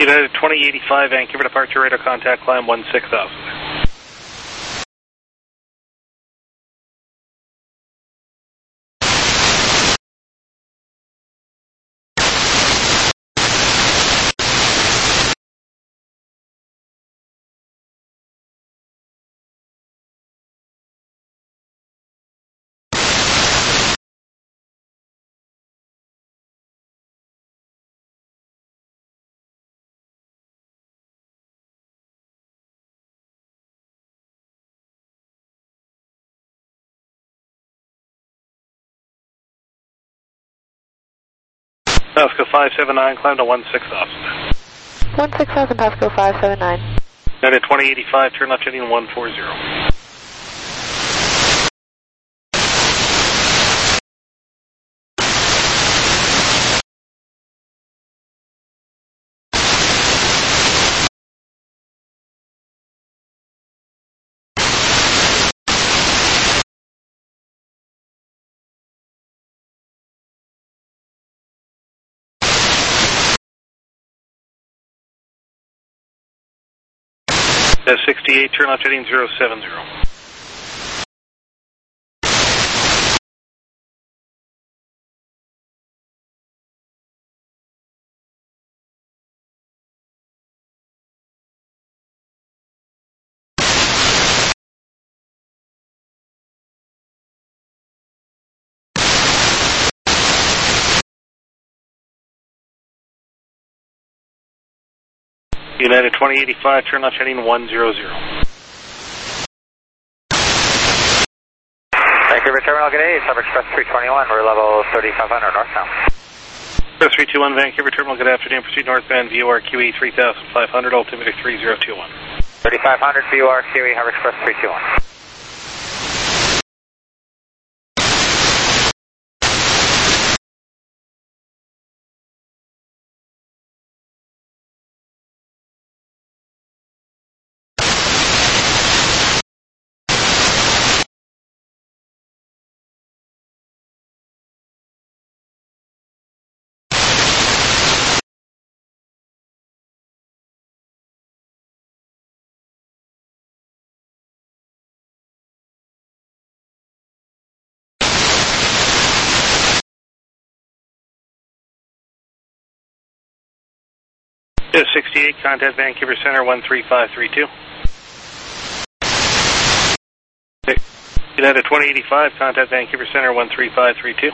United 2085, Vancouver departure radar contact, climb 16,000. Pasco 579, climb to 16,000. 16,000, Pasco 579. United 2085, turn left heading 140. That's 68, turn left heading 070. United 2085, turn left heading 100. Vancouver Terminal, good day. Summer Express 321, we're level 3500 northbound. Express 321, Vancouver Terminal, good afternoon. Proceed northbound, VOR QE 3500, altimeter 3021. 3500, VOR QE, Harbor Express 321. Is 68, contact Vancouver Center 13532. United 2085, contact Vancouver Center 13532.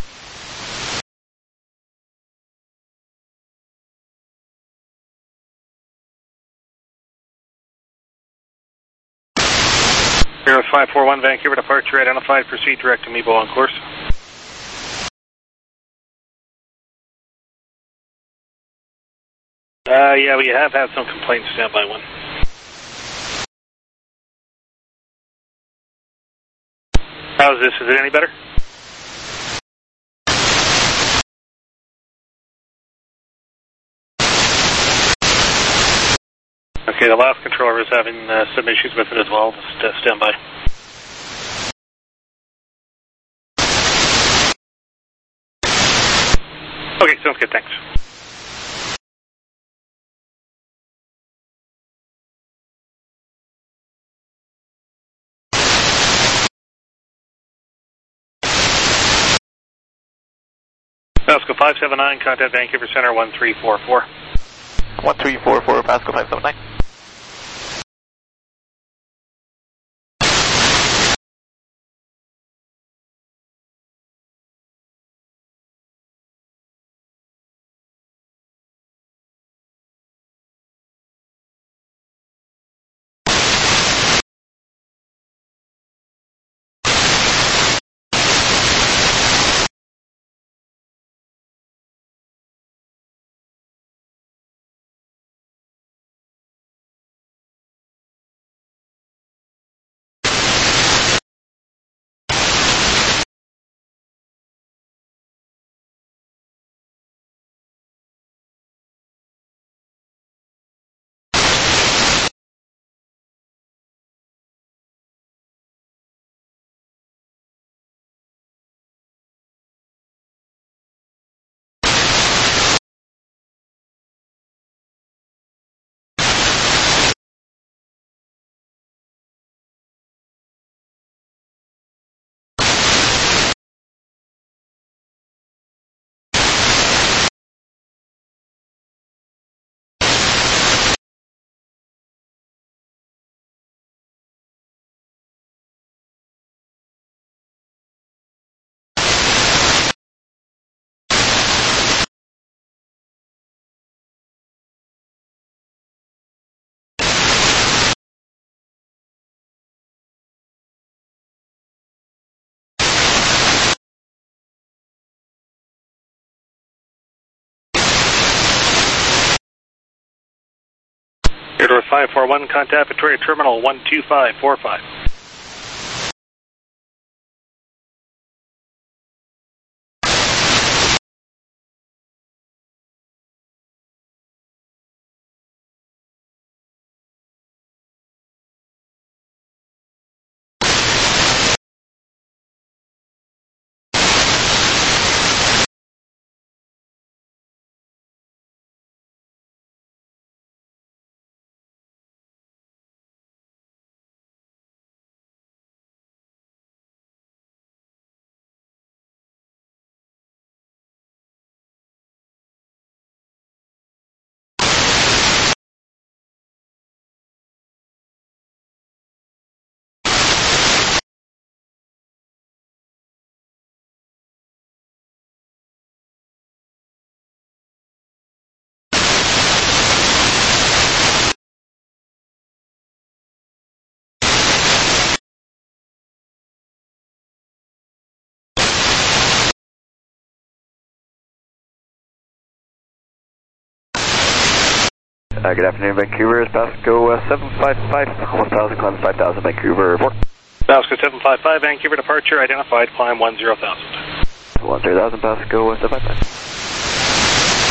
Air 541, Vancouver departure identified, proceed direct to Mebo on course. Yeah, we have had some complaints, stand by one. How's this, is it any better? Okay, the last controller is having some issues with it as well, just stand by. Okay, sounds good, thanks. Pasco 579, contact Vancouver Center 1344. 1344, Pasco 579. Air 541, contact Victoria Terminal 12545. Good afternoon, Vancouver. It's Pasco 755, almost 1,000, climb 5,000, Vancouver, report. Pasco 755, Vancouver departure, identified, climb 10,000. 10,000, Pasco 755.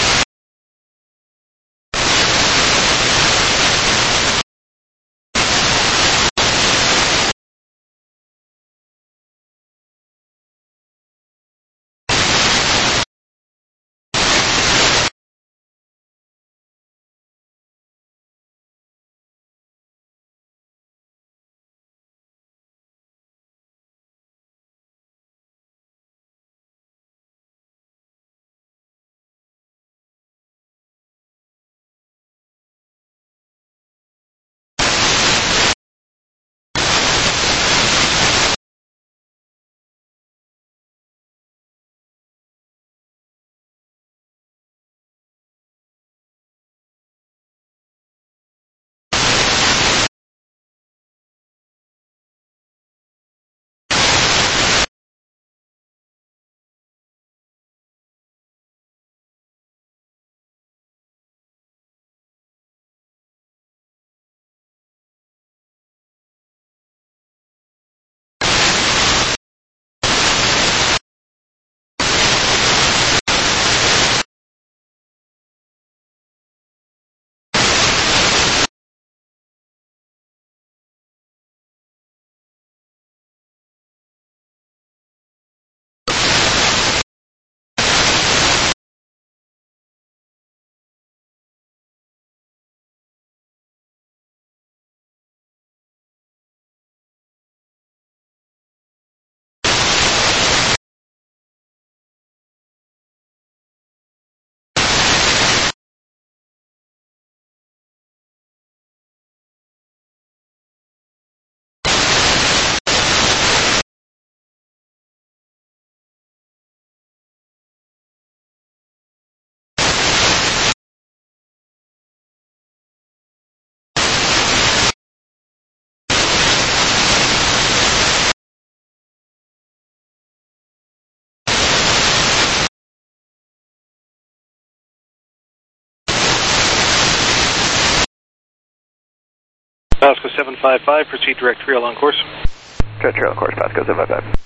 Pasco 755, proceed direct trail on course. Direct trail on course, Pasco 755.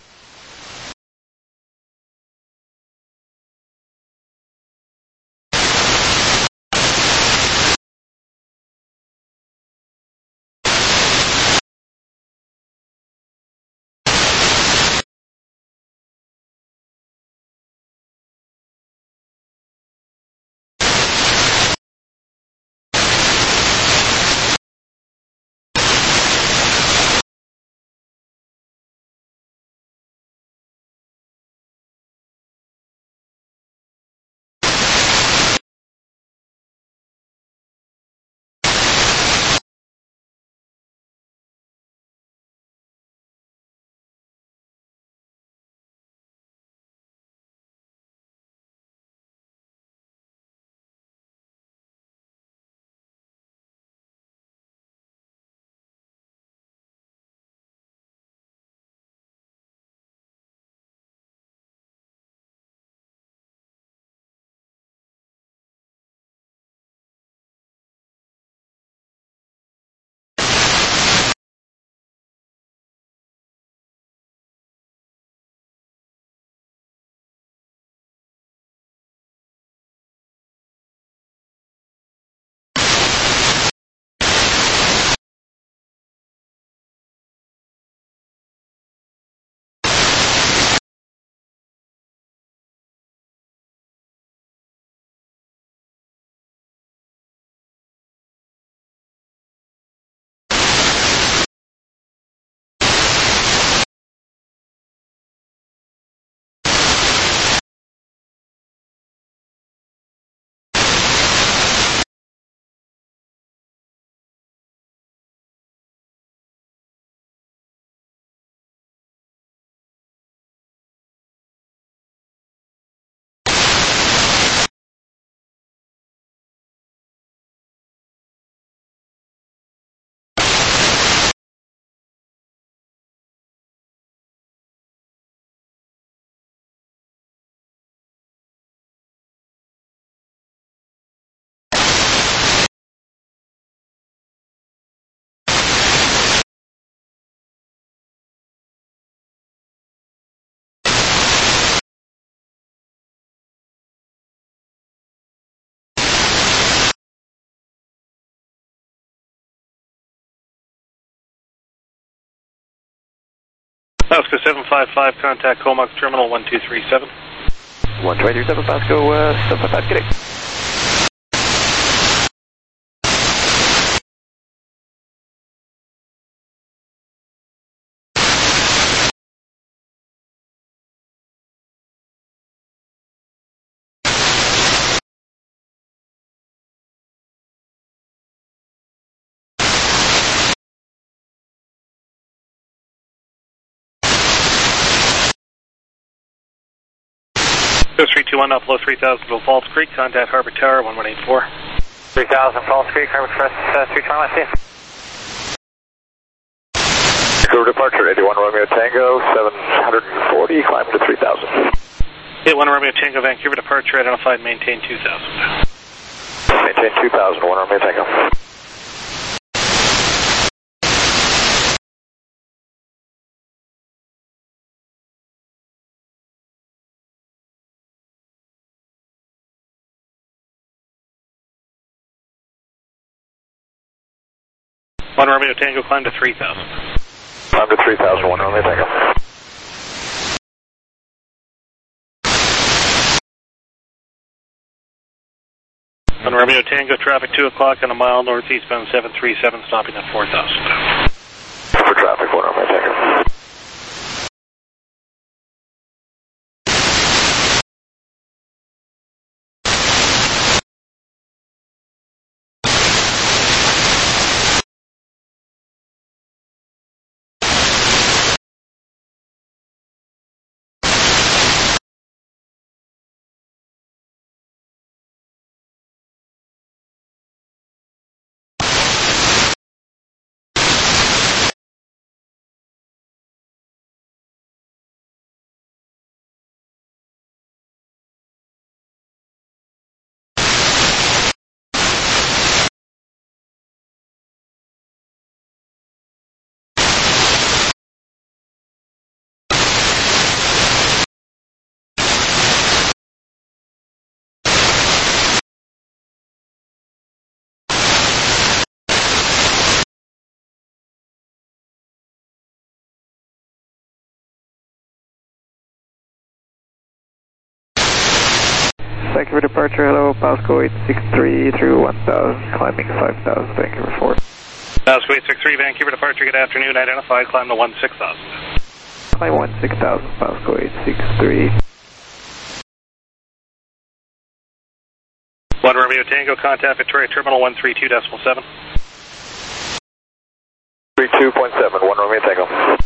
Pasco 755, contact Comox Terminal 1237. 1237 Pasco 755, good day. Coast 321, up below 3000 to Falls Creek, contact Harbor Tower 1184. 3000 Falls Creek, Harbor Express 321, see you. Vancouver departure, 81 Romeo Tango, 740, climb to 3000. 81 Romeo Tango, Vancouver departure, identified, maintain 2000. Maintain 2000, 1 Romeo Tango. One Romeo Tango, climb to 3000. Climb to 3000, 1 Romeo Tango. One Romeo Tango, traffic 2 o'clock on a mile northeastbound 737, stopping at 4000. For traffic, 1 Romeo Tango. Thank you for departure, hello, Pasco 863 through 1000, climbing 5000, Vancouver 4. Pasco 863, Vancouver departure, good afternoon, identified, climb to 16,000. Climb 16,000, Pasco 863. 1 Romeo Tango, contact Victoria Terminal 132.7. 32.7, 1 Romeo Tango.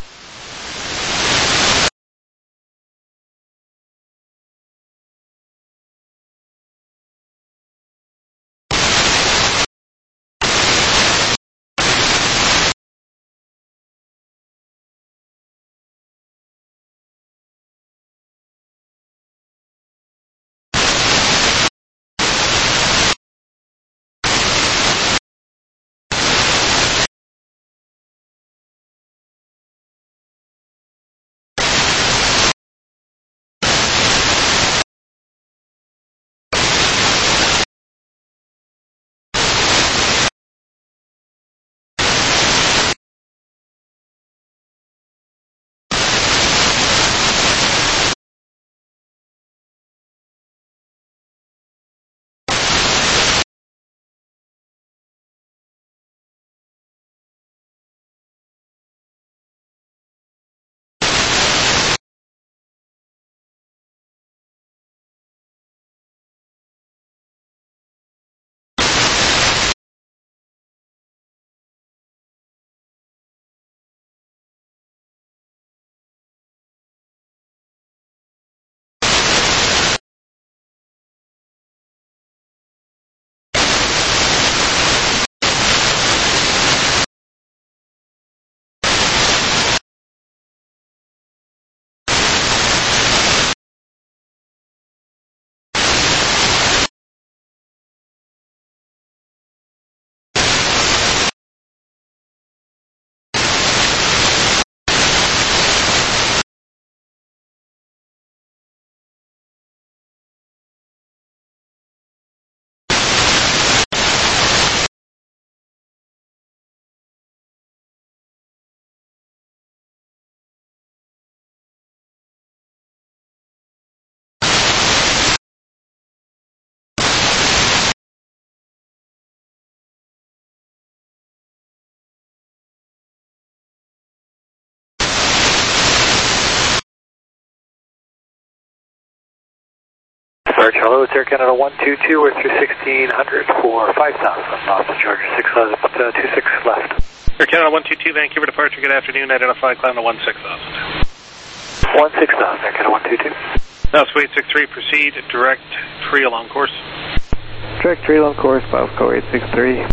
Departure, hello, it's Air Canada 122, we're through 1600 for 5,000, Austin, Georgia, 26 left. Air Canada 122, Vancouver departure, good afternoon, identify, climb to 16,000. 16,000, Air Canada 122. Now, Sweet 63, proceed, direct, tree along course. Direct tree along course, Pasco 863.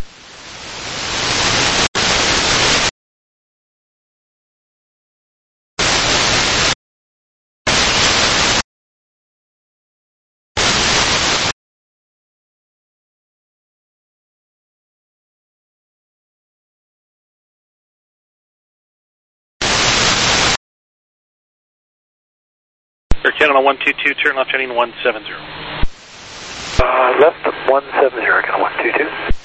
Air Canada 122, turn left heading 170. Left 170, Air Canada 122.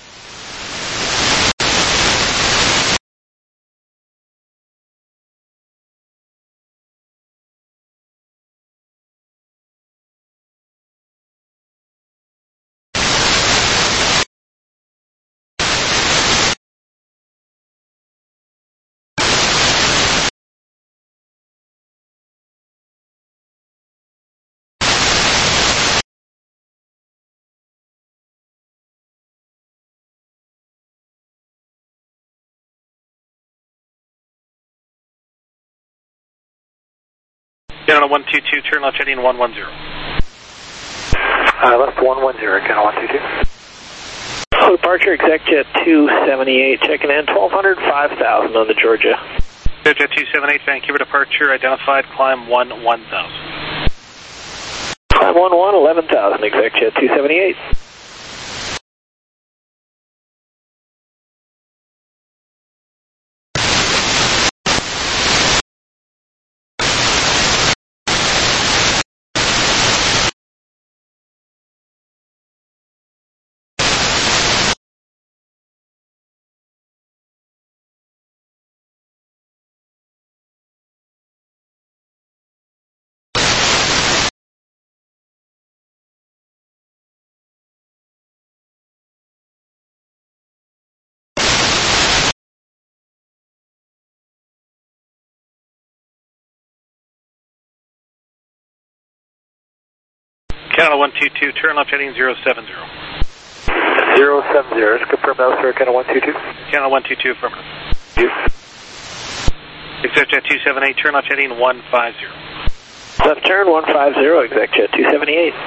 Canada 122, turn left heading 110. Left 110, Air Canada 122. Departure, ExecJet 278, checking in, 1200, 5,000 on the Georgia. ExecJet 278, Vancouver departure, identified, climb 1000. Climb 11,000, ExecJet 278. Canada 122, turn left heading 070. 070, just confirm that, Air Canada 122. Canada 122, affirmative. You. ExecJet 278, turn left heading 150. Left turn 150, ExecJet 278.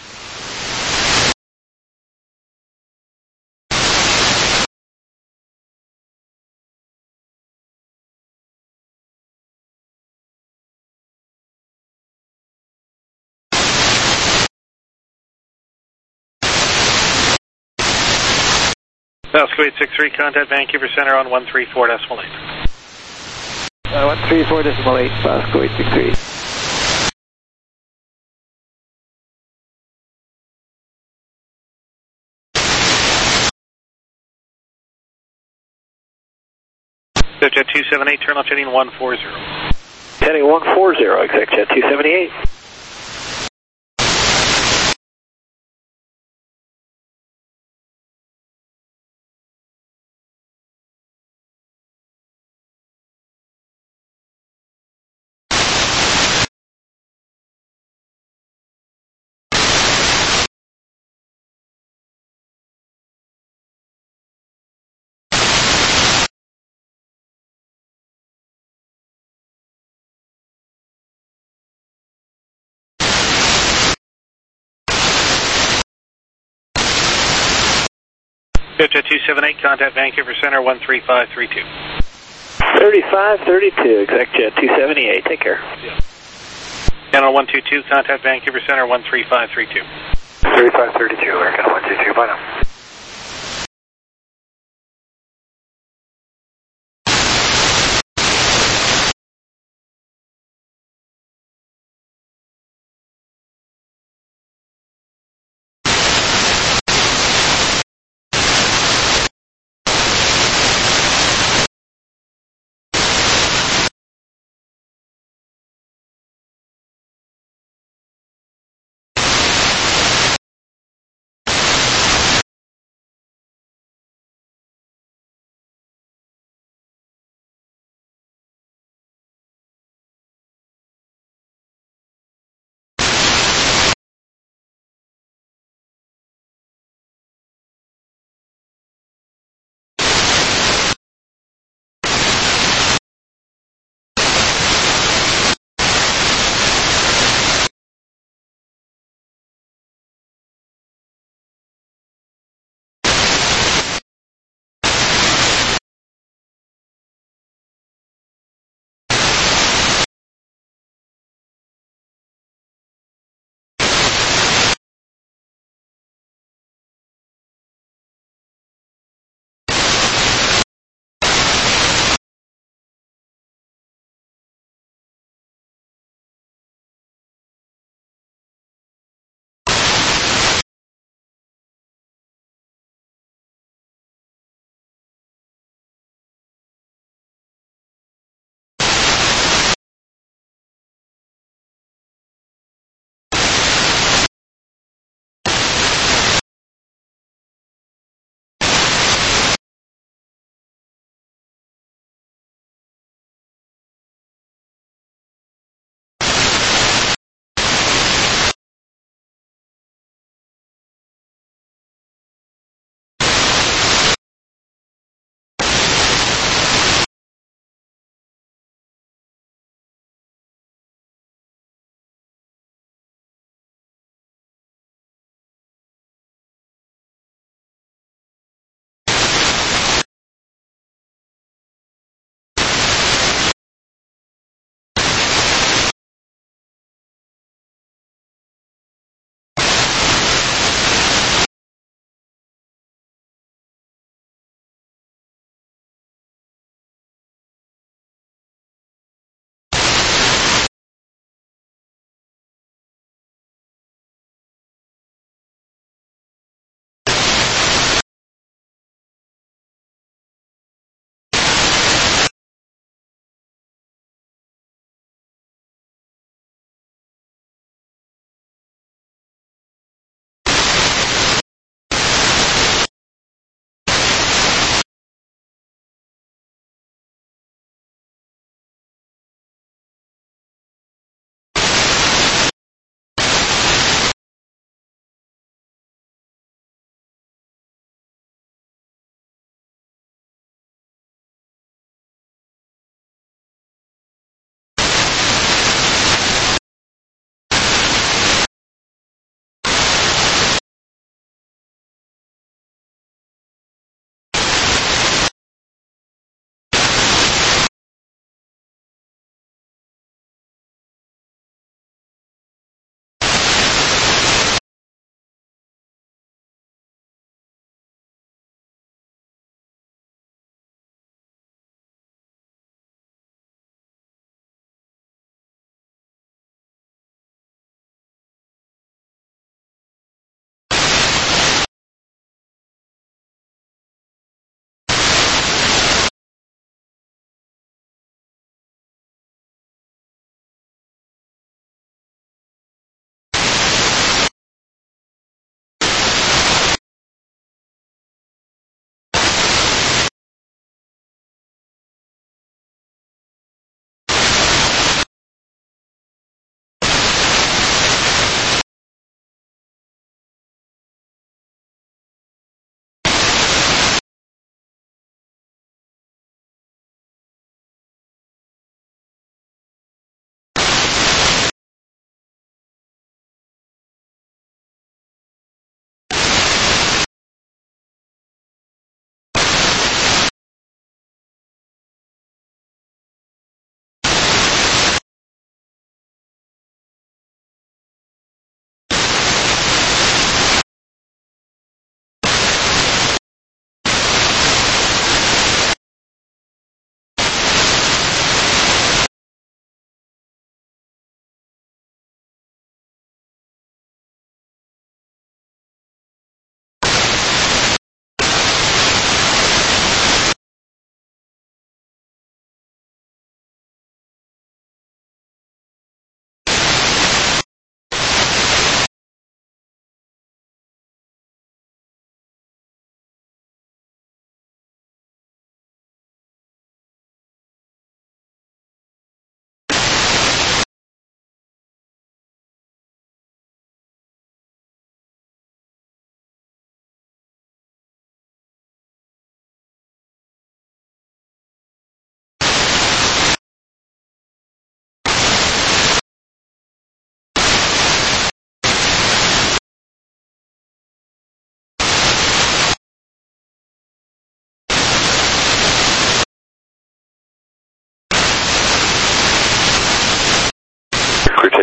South Kuwait 63, contact Vancouver Center on 134.8. 134.8, Pasco 863. ExecJet 278, turn left heading 140. Heading 140, ExecJet 278. ExecJet 278, contact Vancouver Center 13532. 3532, ExecJet 278, take care. Yeah. Canada 122, contact Vancouver Center 13532. 3532, Air Canada 122, bye now.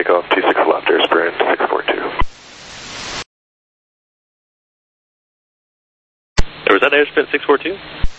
takeoff 26 left, airsprint 642. Or was that airsprint 642?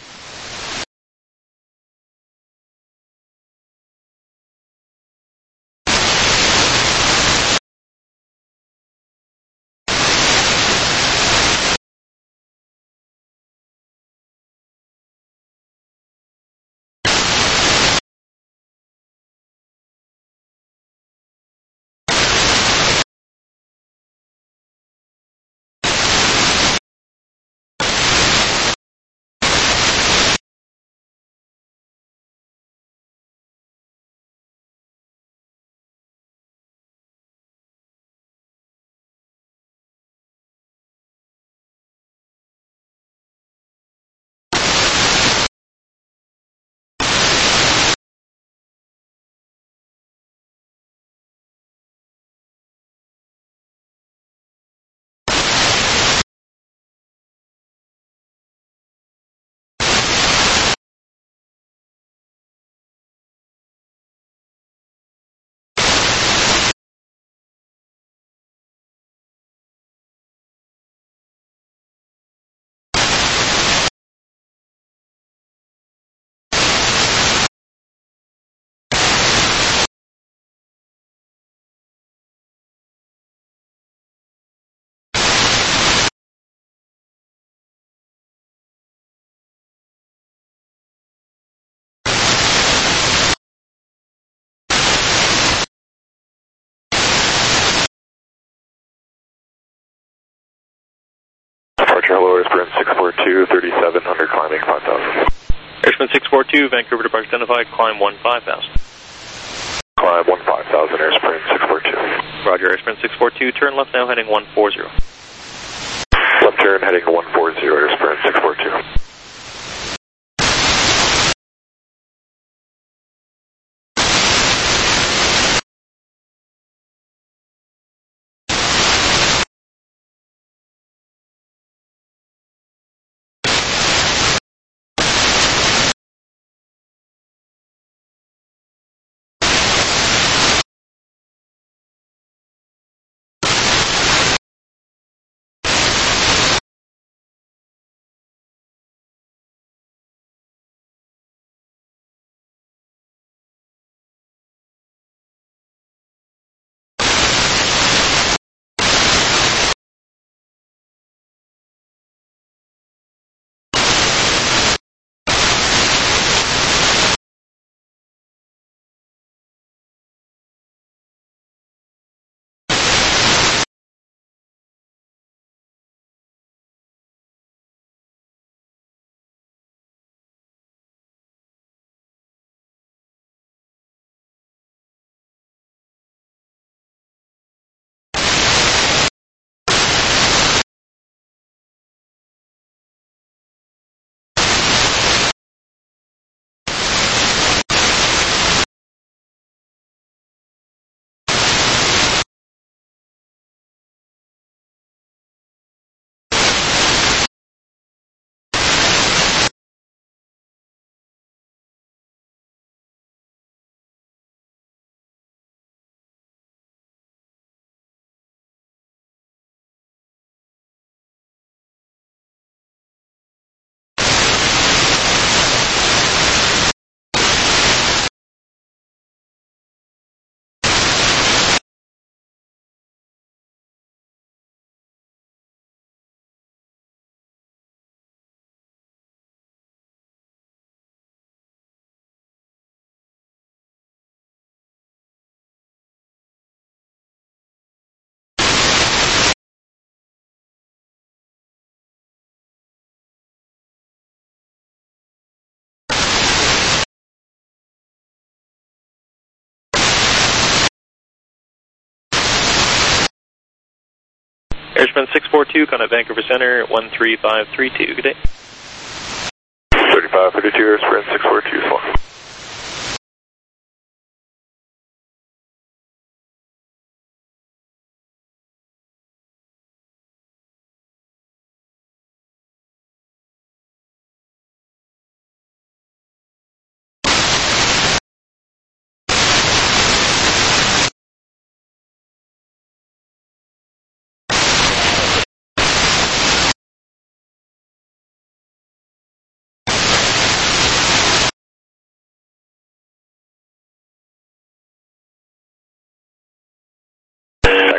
Departure, hello, airsprint 642, 3700, climbing 5000. Airsprint 642, Vancouver departure identified, climb 15,000. Climb 15,000, airsprint 642. Roger, airsprint 642, turn left now heading 140. Left turn heading 140, airsprint 642. Airsprint 642, contact Vancouver Center, 13532, good day. 3532, airsprint 642, flying.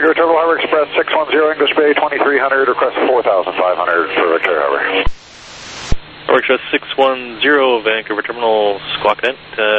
Vancouver Turbo Harbor Express 610 English Bay 2300, request 4,500 for Victoria Harbor. Harbor Express 610 Vancouver Terminal, Squawk Dent.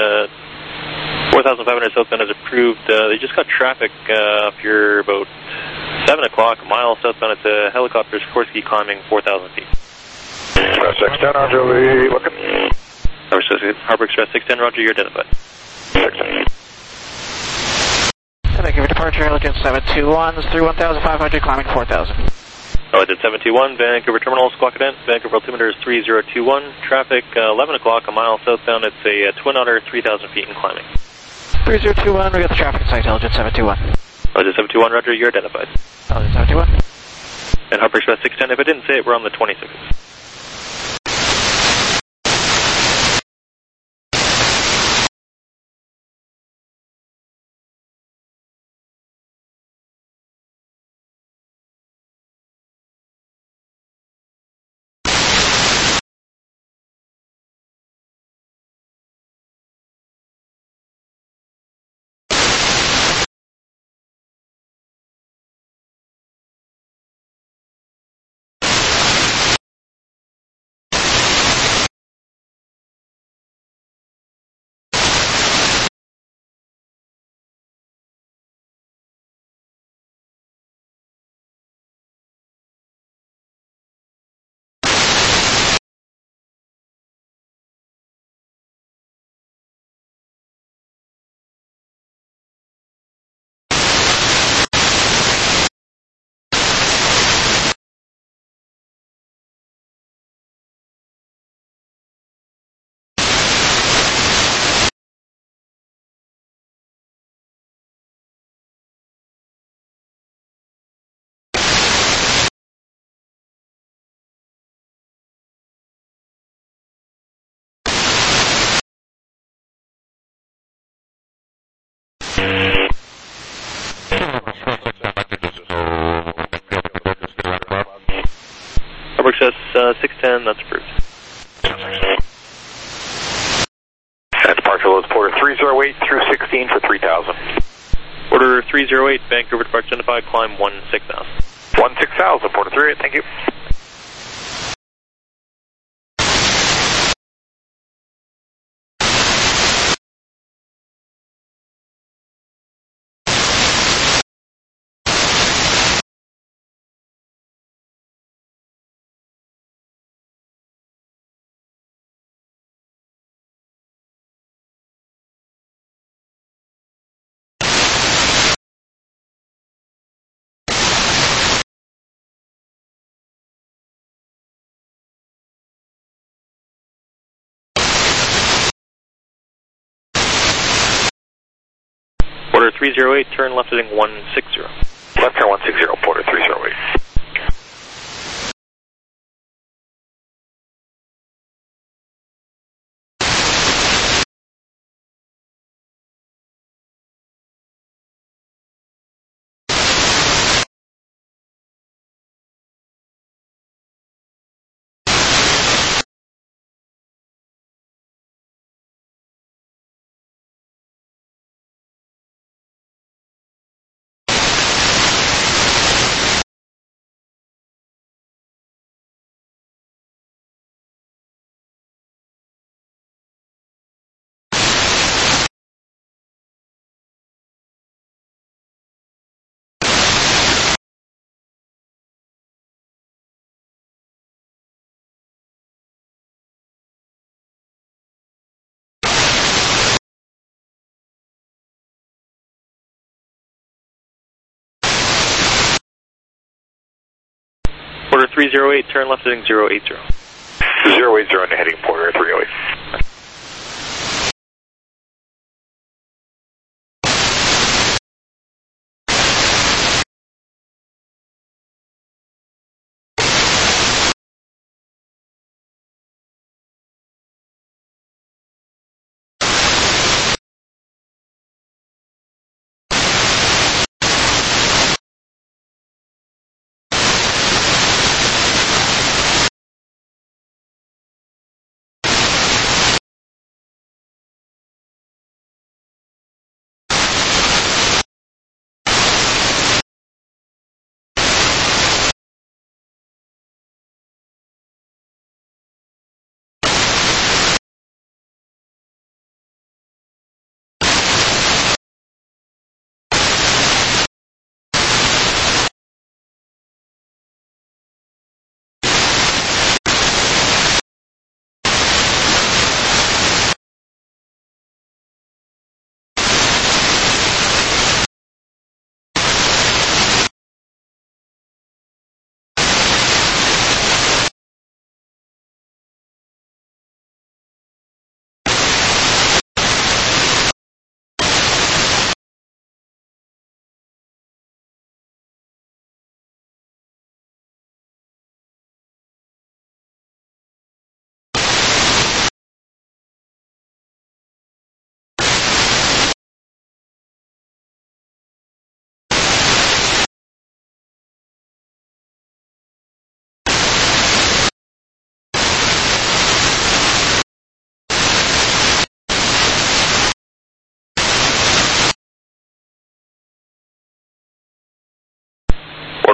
4,500 southbound is approved. They just got traffic up here about 7 o'clock, a mile southbound. It's a helicopter Sikorsky climbing 4,000 feet. Express 610, Roger, we looking. Harbor Express 610, Roger, you're identified. 610. Vancouver departure, Elegant 721, through 1,500, climbing 4,000. Elegant 721, Vancouver Terminal, Squawk Dent. Vancouver altimeter is 3021. Traffic 11 o'clock, a mile southbound. It's a Twin Otter 3,000 feet and climbing. 3021, we got the traffic in sight, Elegant 721. Elegant 721, Roger, you're identified. Elegant 721. And Harbor Express 610, if I didn't say it, we're on the 26th. Harbor Express 610, that's approved. And departure loads Porter 308 through 16 for 3,000. Order 308, Vancouver departure identified, climb 16,000. 16,000, Porter 38, thank you. Order 308, turn left heading 160. Left turn 160, Porter 308. Order 308, turn left heading 080. 080 into heading Porter 308.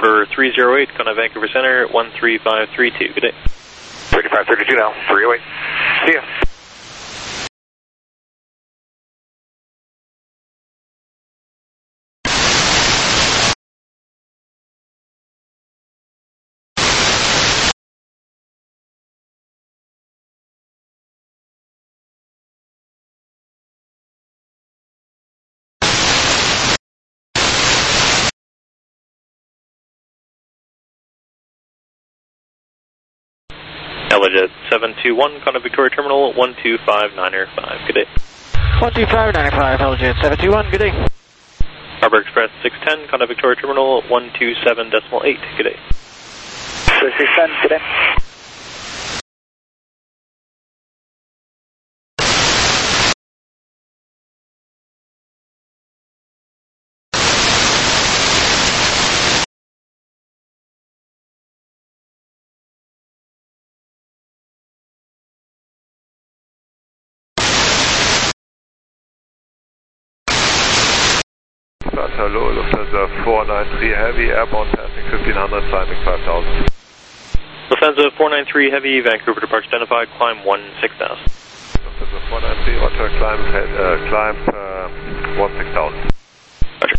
Order 308, contact Vancouver Center, 13532. Good day. 3532 now, 308. See ya. Helijet 721, contact Victoria Terminal, 12595. Good day. 12595, Helijet 721, good day. Harbor Express 610, contact Victoria Terminal, 127.8. Good day. 610, good day. Hello, Lufthansa 493 Heavy, airbound passing 1500, climbing 5000. Lufthansa 493 Heavy, Vancouver departure identified, climb 16,000. Lufthansa 493, roger, climb 16,000. Roger.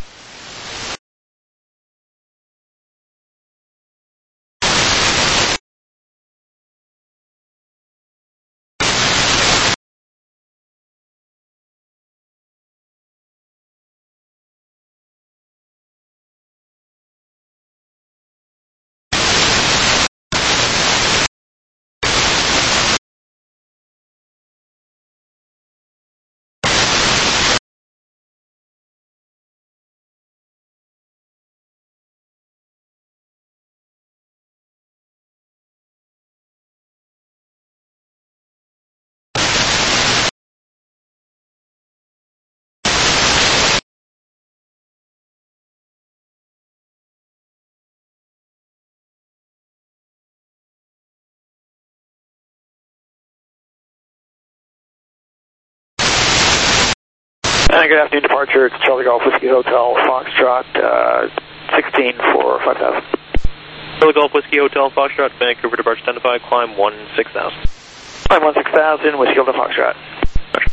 Good afternoon, departure. It's Charlie Golf Whiskey Hotel, Foxtrot, 16 for 5000. Charlie Golf Whiskey Hotel, Foxtrot, Vancouver departure identified, climb 16,000. Climb 16,000, Whiskey Hotel, Foxtrot. Roger.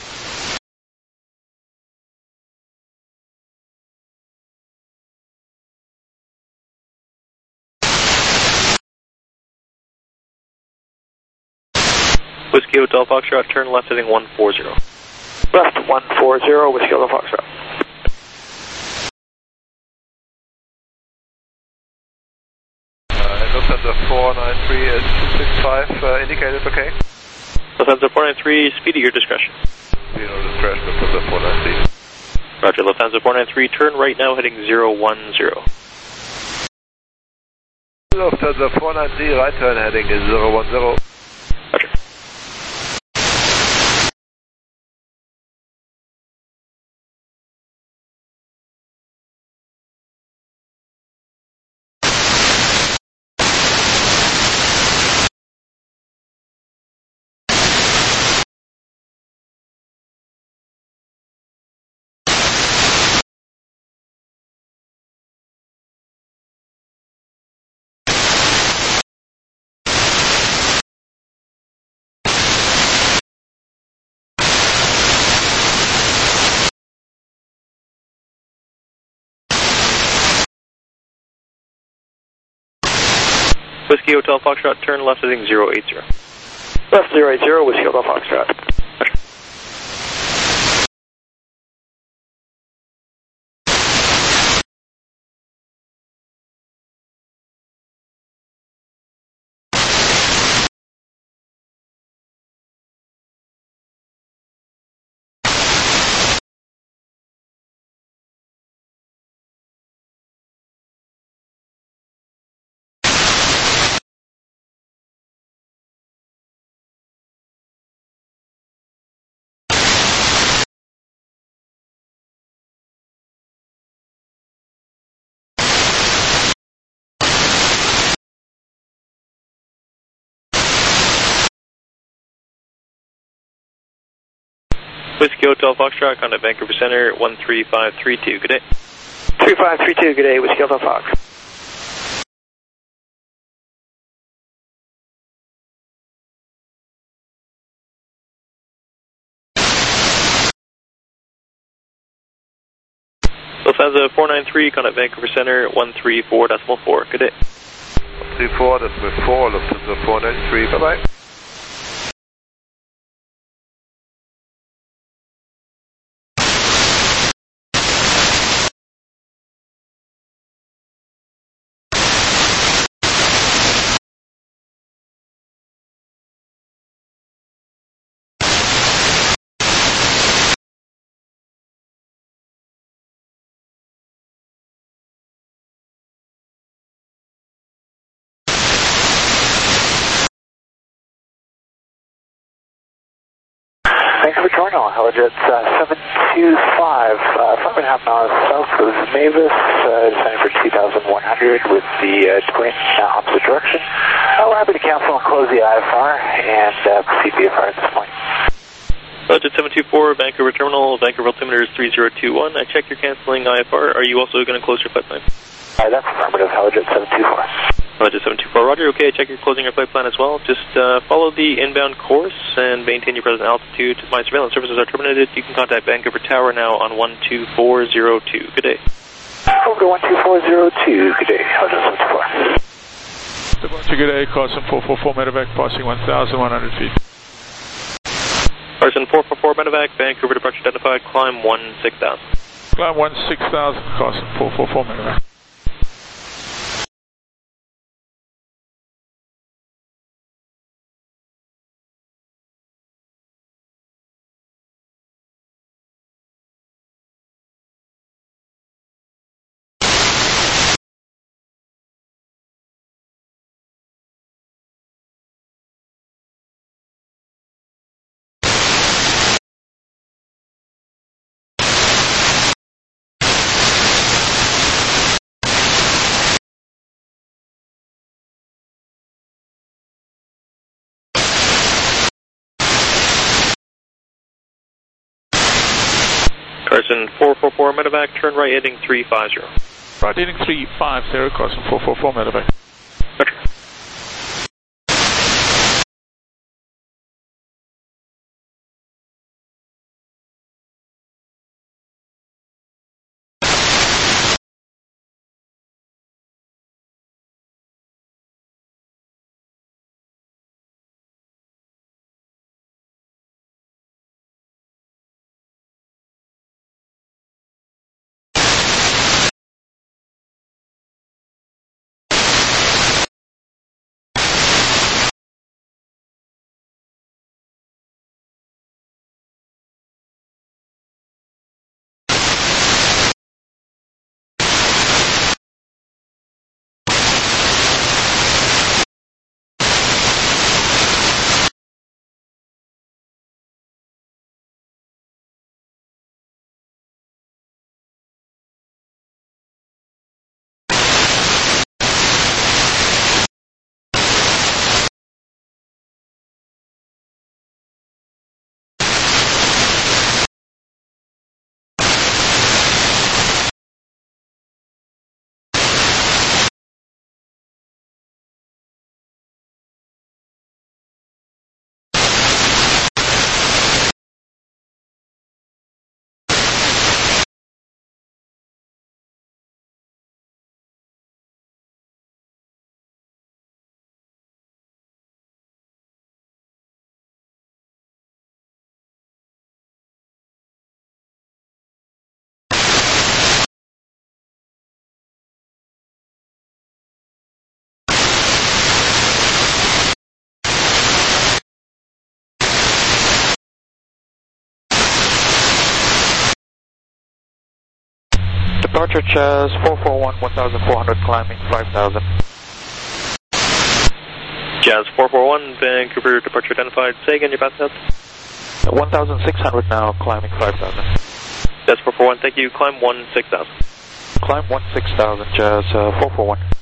Whiskey Hotel, Foxtrot, turn left heading 140. Left 140, Whiskey Hotel, Foxtrot. Lufthansa 493 is 265, indicated okay? Lufthansa 493, speed at your discretion. Speed at discretion, Lufthansa 493. Roger, Lufthansa 493, turn right now heading 010. Lufthansa 493, right turn heading is 010. Roger. Whiskey Hotel Foxtrot, turn left heading 080. Left 080, Whiskey Hotel, Foxtrot. Roger. Whiskey Hotel Foxtrot, contact Vancouver Center, 13532. Good day. 3532, good day, Whiskey Hotel, Fox. Lufthansa 493, contact Vancouver Center 134.4. Good day. 34.4, Lufthansa 493, bye-bye. Vancouver Toronto, Helijet 725, 5.5 miles south of Mavis, descending for 2,100 with the twin opposite direction. We're happy to cancel and close the IFR and proceed VFR at this point. Budget 724, Vancouver Terminal, Vancouver altimeter is 3021. I check you're canceling IFR. Are you also going to close your flight plan? That's affirmative, Helijet 724. Budget 724, Roger. Okay, I check you're closing your flight plan as well. Just follow the inbound course and maintain your present altitude. My surveillance services are terminated. You can contact Vancouver Tower now on 12402. Good day. Over to 12402. Good day, Helijet 724. Departure, good day. Carson 444 Medevac, passing 1,100 feet. Carson 444 Medevac, Vancouver departure identified. Climb 16,000. Climb 16,000, Carson 444 Medevac. Carson 444 Medevac, turn right heading 350. Right heading 350, Carson 444 Medevac. Roger. Departure Chaz 441, 1,400, climbing 5,000. Jazz 441, Vancouver departure identified. Say again your passing out. 1,600 now, climbing 5,000. Jazz 441, thank you. Climb 16,000. Climb 16,000, Jazz 441.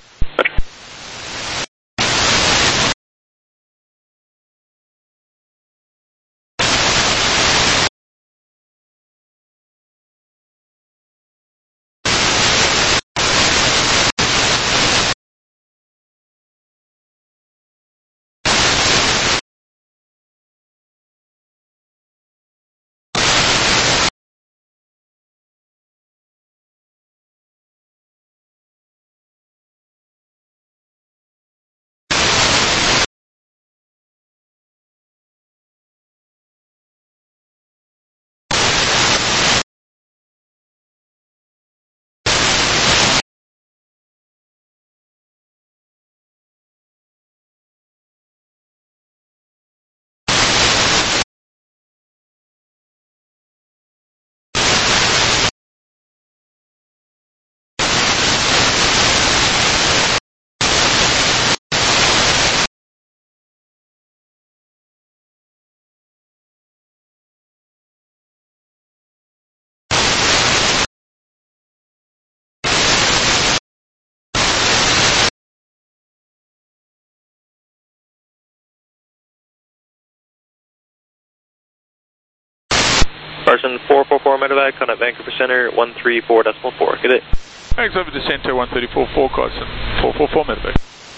Carson 444 medevac, contact Vancouver Center 134.4. Good day. Thanks, over to Center 134.4, Carson 444 medevac.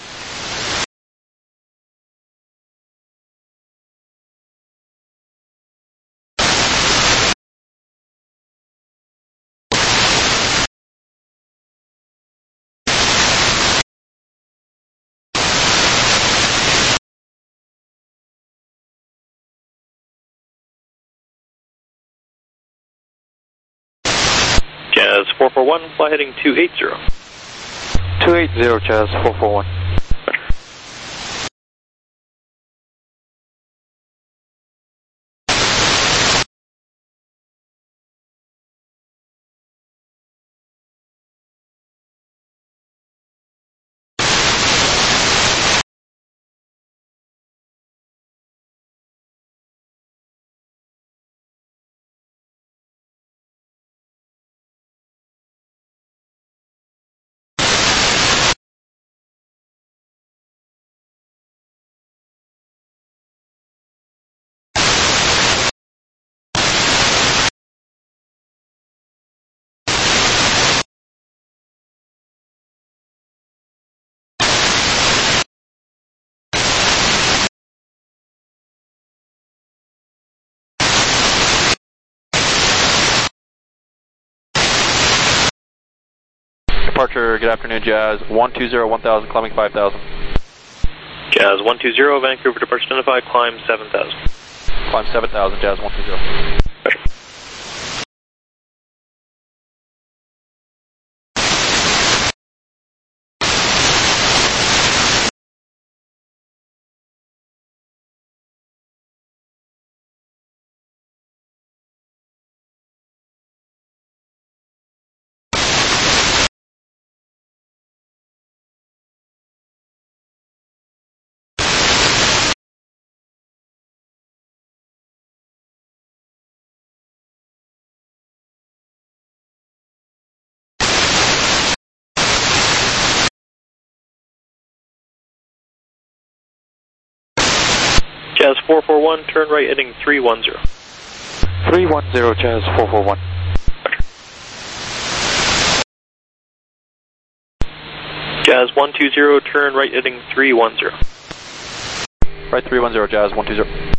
Jazz 441, fly heading 280. 280, Jazz 441. Departure, good afternoon, Jazz 120, 1000, climbing 5000. Jazz 120, Vancouver departure identified, climb 7000. Climb 7000, Jazz 120. Jazz 441, turn right heading 310. 310, Jazz 441. Jazz 120, turn right heading 310. Right 310, Jazz 120.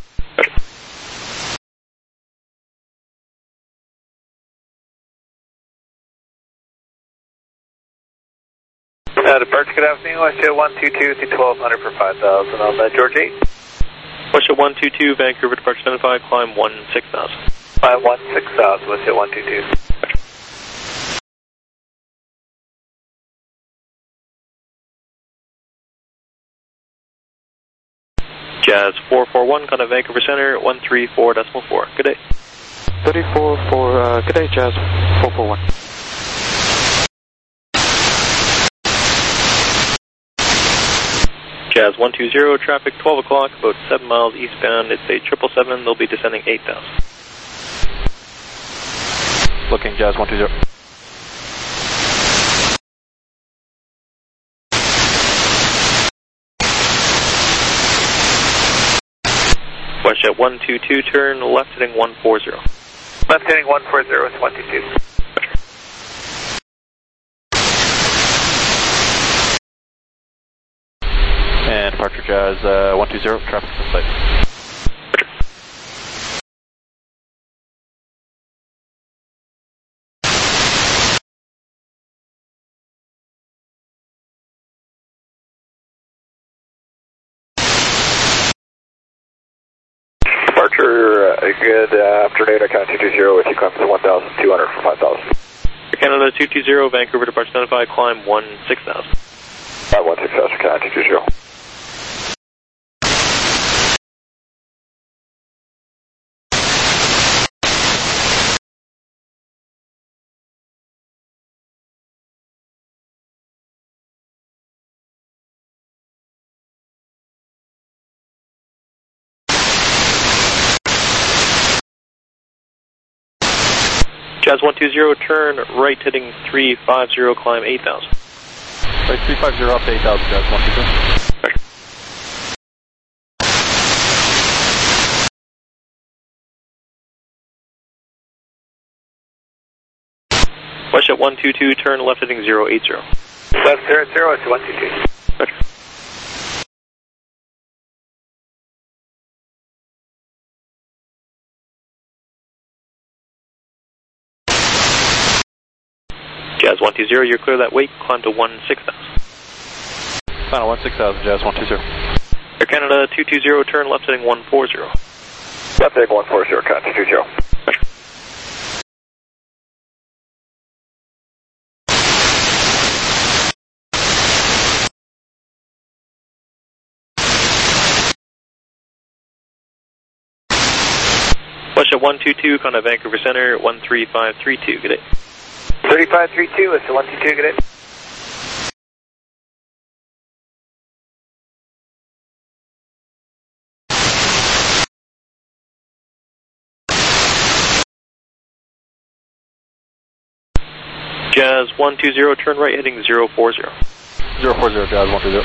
Departure, good afternoon, WestJet 122 to 1200 for 5000 on that George 8. WestJet 122, Vancouver departure identified, climb 16,000. Climb 16,000, WestJet 122. Jazz 441, contact Vancouver Center 134.4. Good day. 34 for, good day, Jazz 441. Jazz 120, traffic 12 o'clock, about 7 miles eastbound. It's a 777, they'll be descending 8,000. Looking, Jazz 120. WestJet 122, turn left heading 140. Left heading 140 with 122. And departure, Jazz 120, traffic in sight. Departure, good afternoon, I count 220 with you, climb to 1,200 for 5,000. Canada 220, Vancouver departure identified, climb 16,000. 16,000, count 220. Jazz 120, turn right heading 350, climb 8,000. Right 350 up to 8,000, Jazz 120. 122, turn left heading 080. Left 00, it's 122. Roger. Jazz 120, you're clear that wake, climb to 16,000. Final 16,000, Jazz 120. Air Canada 220, turn left heading 140. Left heading 140, Canada 220. Westjet 122, contact Vancouver Center 13532, good day. 3532, it's 122, good day. Jazz 120, turn right heading 040. 040, Jazz 120.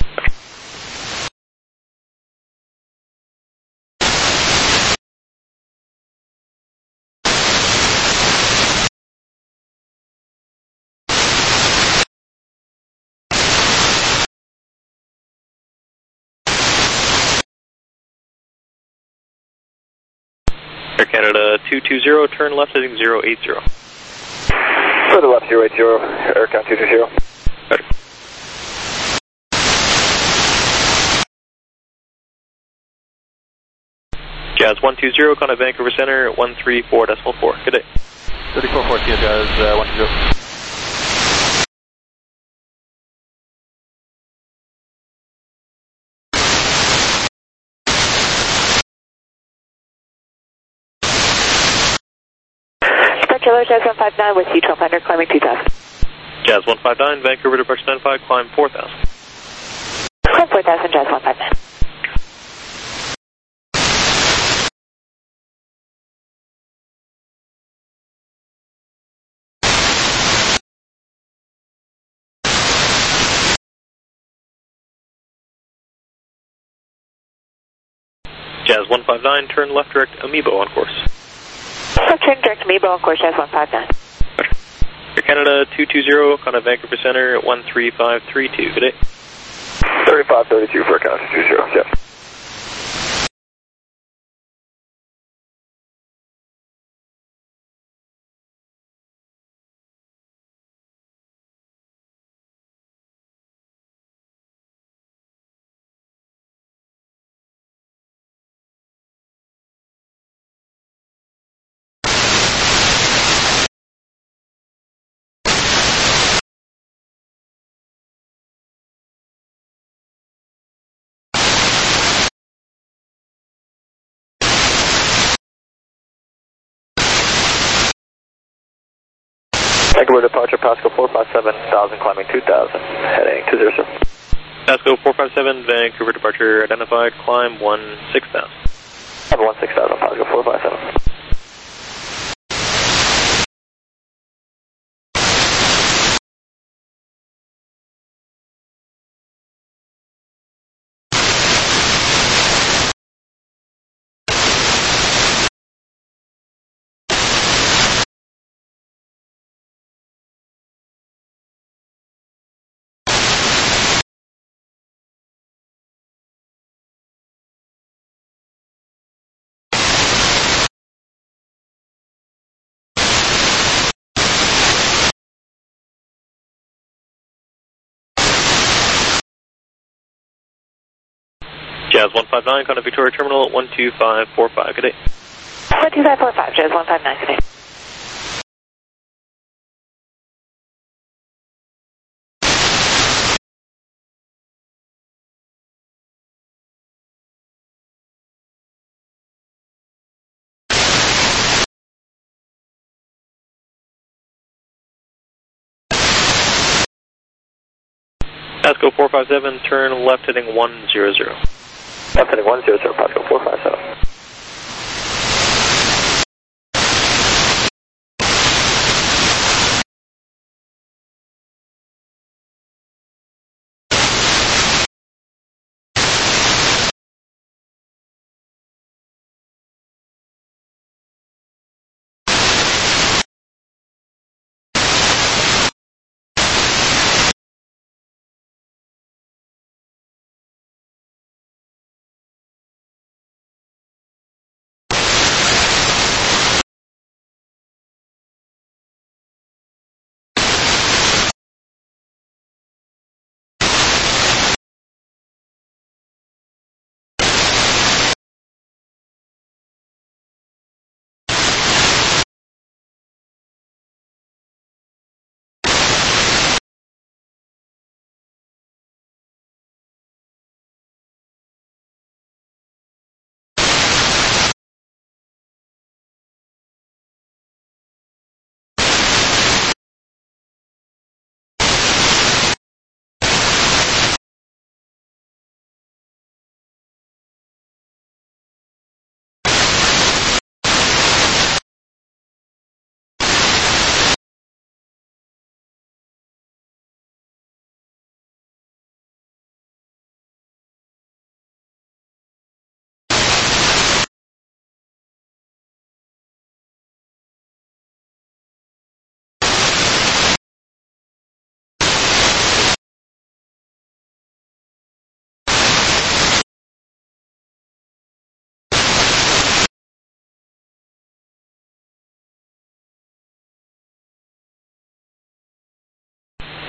Air Canada 220, turn left heading 080. Further left 080, Air Canada 220. Roger. Jazz 120, contact Vancouver Center 134.4. Good day. 3414, Jazz 120. Killer Jazz 159 with C-1200 climbing 2000. Jazz 159, Vancouver departure 95, climb 4,000. Climb 4,000, Jazz 159. Jazz 159, turn left direct Amiibo on course. Left turn direct Amiibo on course, Jazz 159. Air Canada 220, contact Vancouver Center 13532, good day. 3532 for Canada 220, yes. Vancouver departure, Pasco 457,000, climbing 2,000, heading 207. Pasco 457, Vancouver departure identified, climb 16,000. 16,000, Pasco 457. Jazz 159, contact Victoria Terminal 12545, good day. 12545, Jazz 159, good day. Pasco 457, turn left heading 100. Left heading 100, Pasco 457.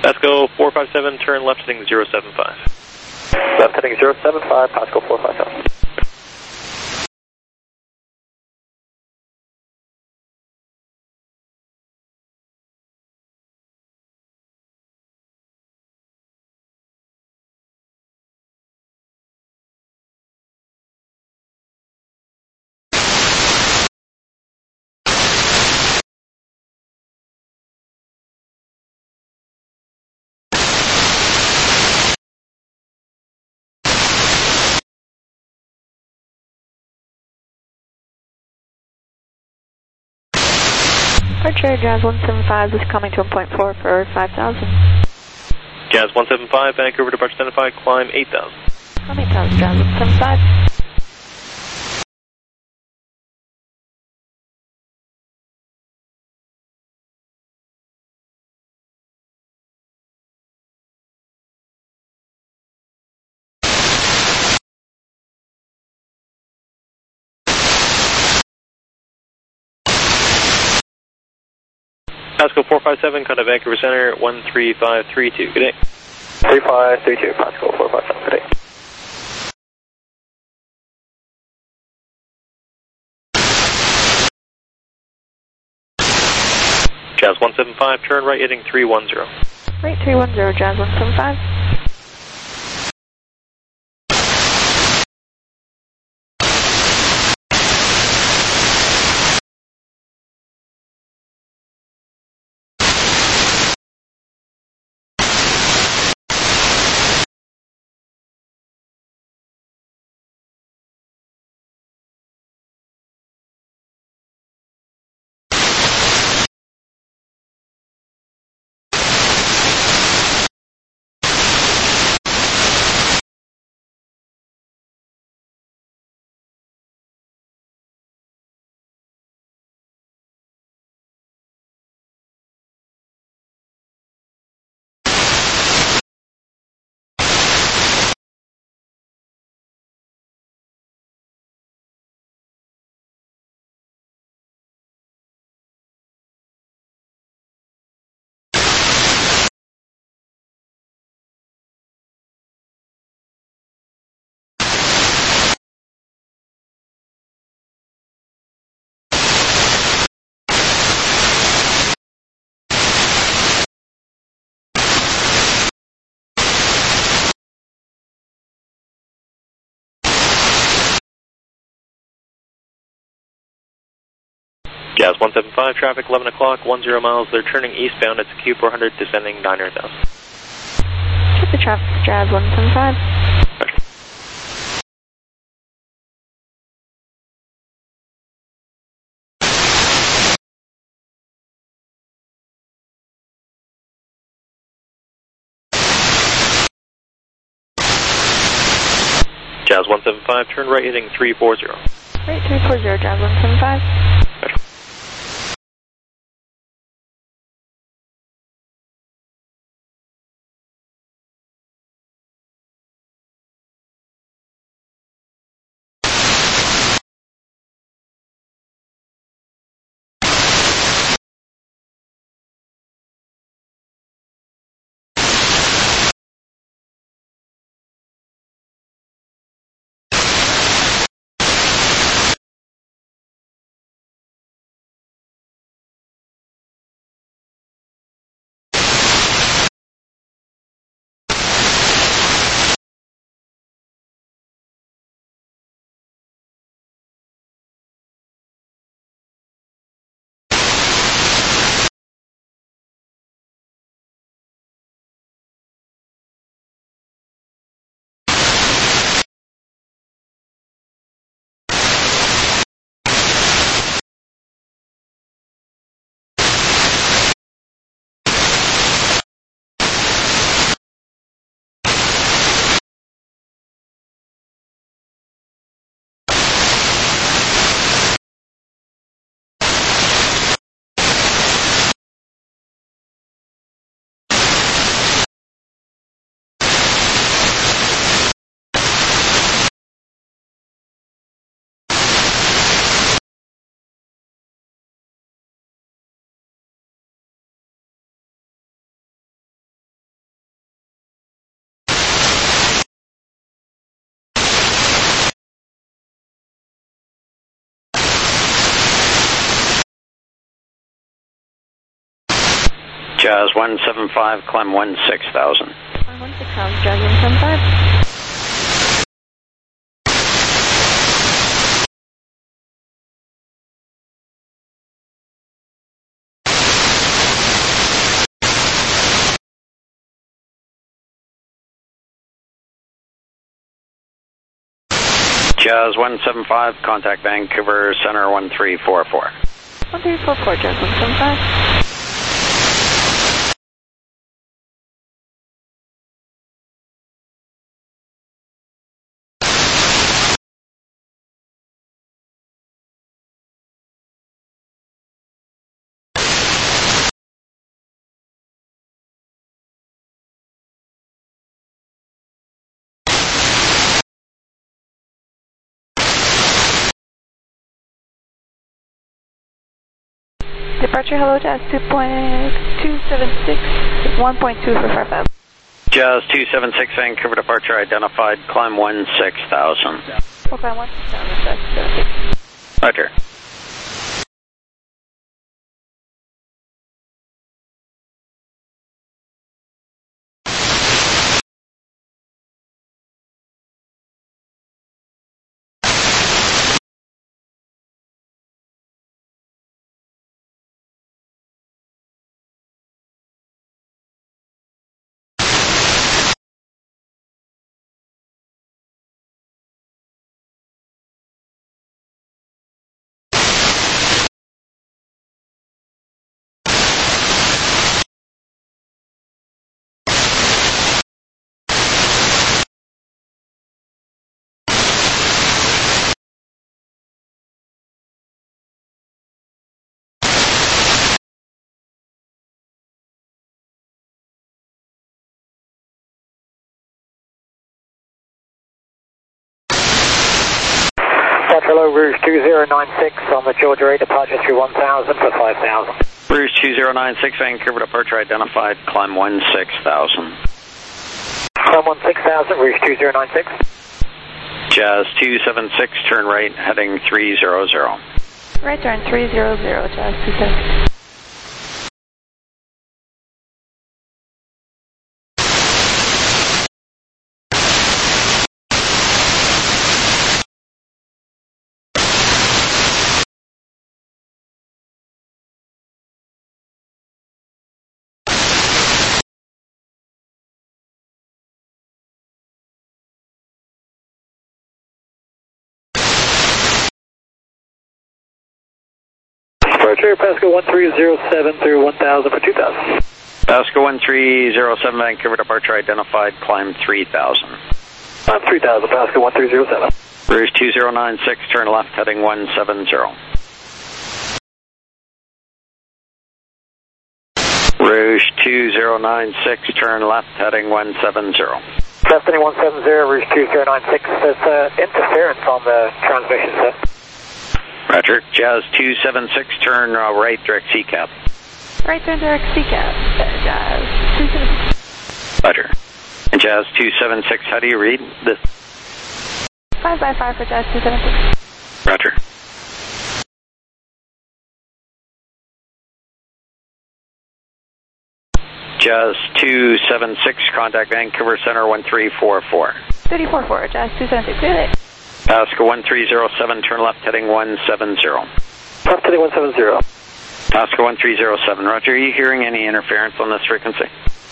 Pasco 457, turn left heading 075. Left heading 075, Pasco 457. Departure Jazz 175 is coming to 1.4 for 5,000. Jazz 175, Vancouver departure identified, climb 8,000. Climb 8,000, Jazz 175. Pasco 457, contact Vancouver Center 13532. Good day. 3532, Pasco 457. Good day. Jazz 175, turn right heading 310. Right 310, Jazz 175. Jazz 175, traffic 11 o'clock, 10 miles. They're turning eastbound at Q400, descending 900,000. Check the traffic, Jazz 175. Jazz 175, turn right heading 340. Right 340, Jazz 175. Jazz 175, climb 16,000. 16,000, Jazz 175. Jazz 175, contact Vancouver Center 1344. 1344, Jazz 175. Departure, hello, Jazz 2.276, 1.2 for 55. Jazz 276, Vancouver departure identified, climb 16,000. Okay, 16,000, Jazz 276. Roger. Hello, Rouge 2096 on the Georgia 8, departure through 1000 for 5000. Rouge 2096, Vancouver departure identified, climb 16,000. Climb 16,000, Rouge 2096. Jazz 276, turn right, heading 300. Right turn 300, Jazz 276. Departure, Pasco 1307 through 1000 for 2000. Pasco 1307, Vancouver departure identified, climb 3,000. Climb 3000, Pasco 1307. Rouge 2096, turn left, heading 170. Rouge 2096, turn left, heading 170. Destiny 170, Rouge 2096. There's interference on the transmission set. Roger. Jazz 276, turn right, direct CCAP. Right turn direct CCAP, Jazz 276. Roger. And Jazz 276, how do you read this? 5x5 for Jazz 276. Roger. Jazz 276, contact Vancouver Center 1344. 344, Jazz 276, clear it. Pasco 1307, turn left, heading 170. Left heading 170. Pasco 1307, Roger. Are you hearing any interference on this frequency?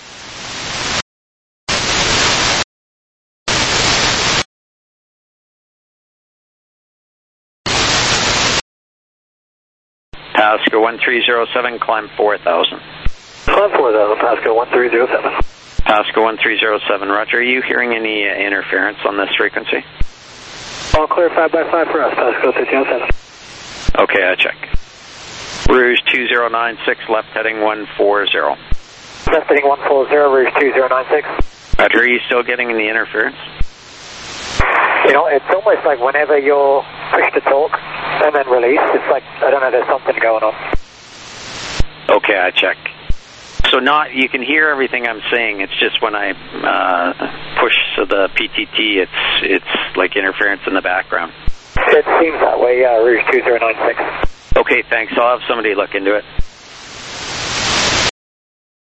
Pasco 1307, climb 4,000. Climb 4,000, Pasco 1307. Pasco 1307, Roger. Are you hearing any interference on this frequency? All clear 5x5 for us, Pasco 1307. Okay, I check. Rouge 2096, left heading 140. Left heading 140, Rouge 2096. Roger, are you still getting any interference? You know, it's almost like whenever you're pushed to talk and then release, it's like, I don't know, there's something going on. Okay, I check. So you can hear everything I'm saying, it's just when I push the PTT, it's like interference in the background. It seems that way, yeah, Rouge 2096. Okay, thanks. I'll have somebody look into it.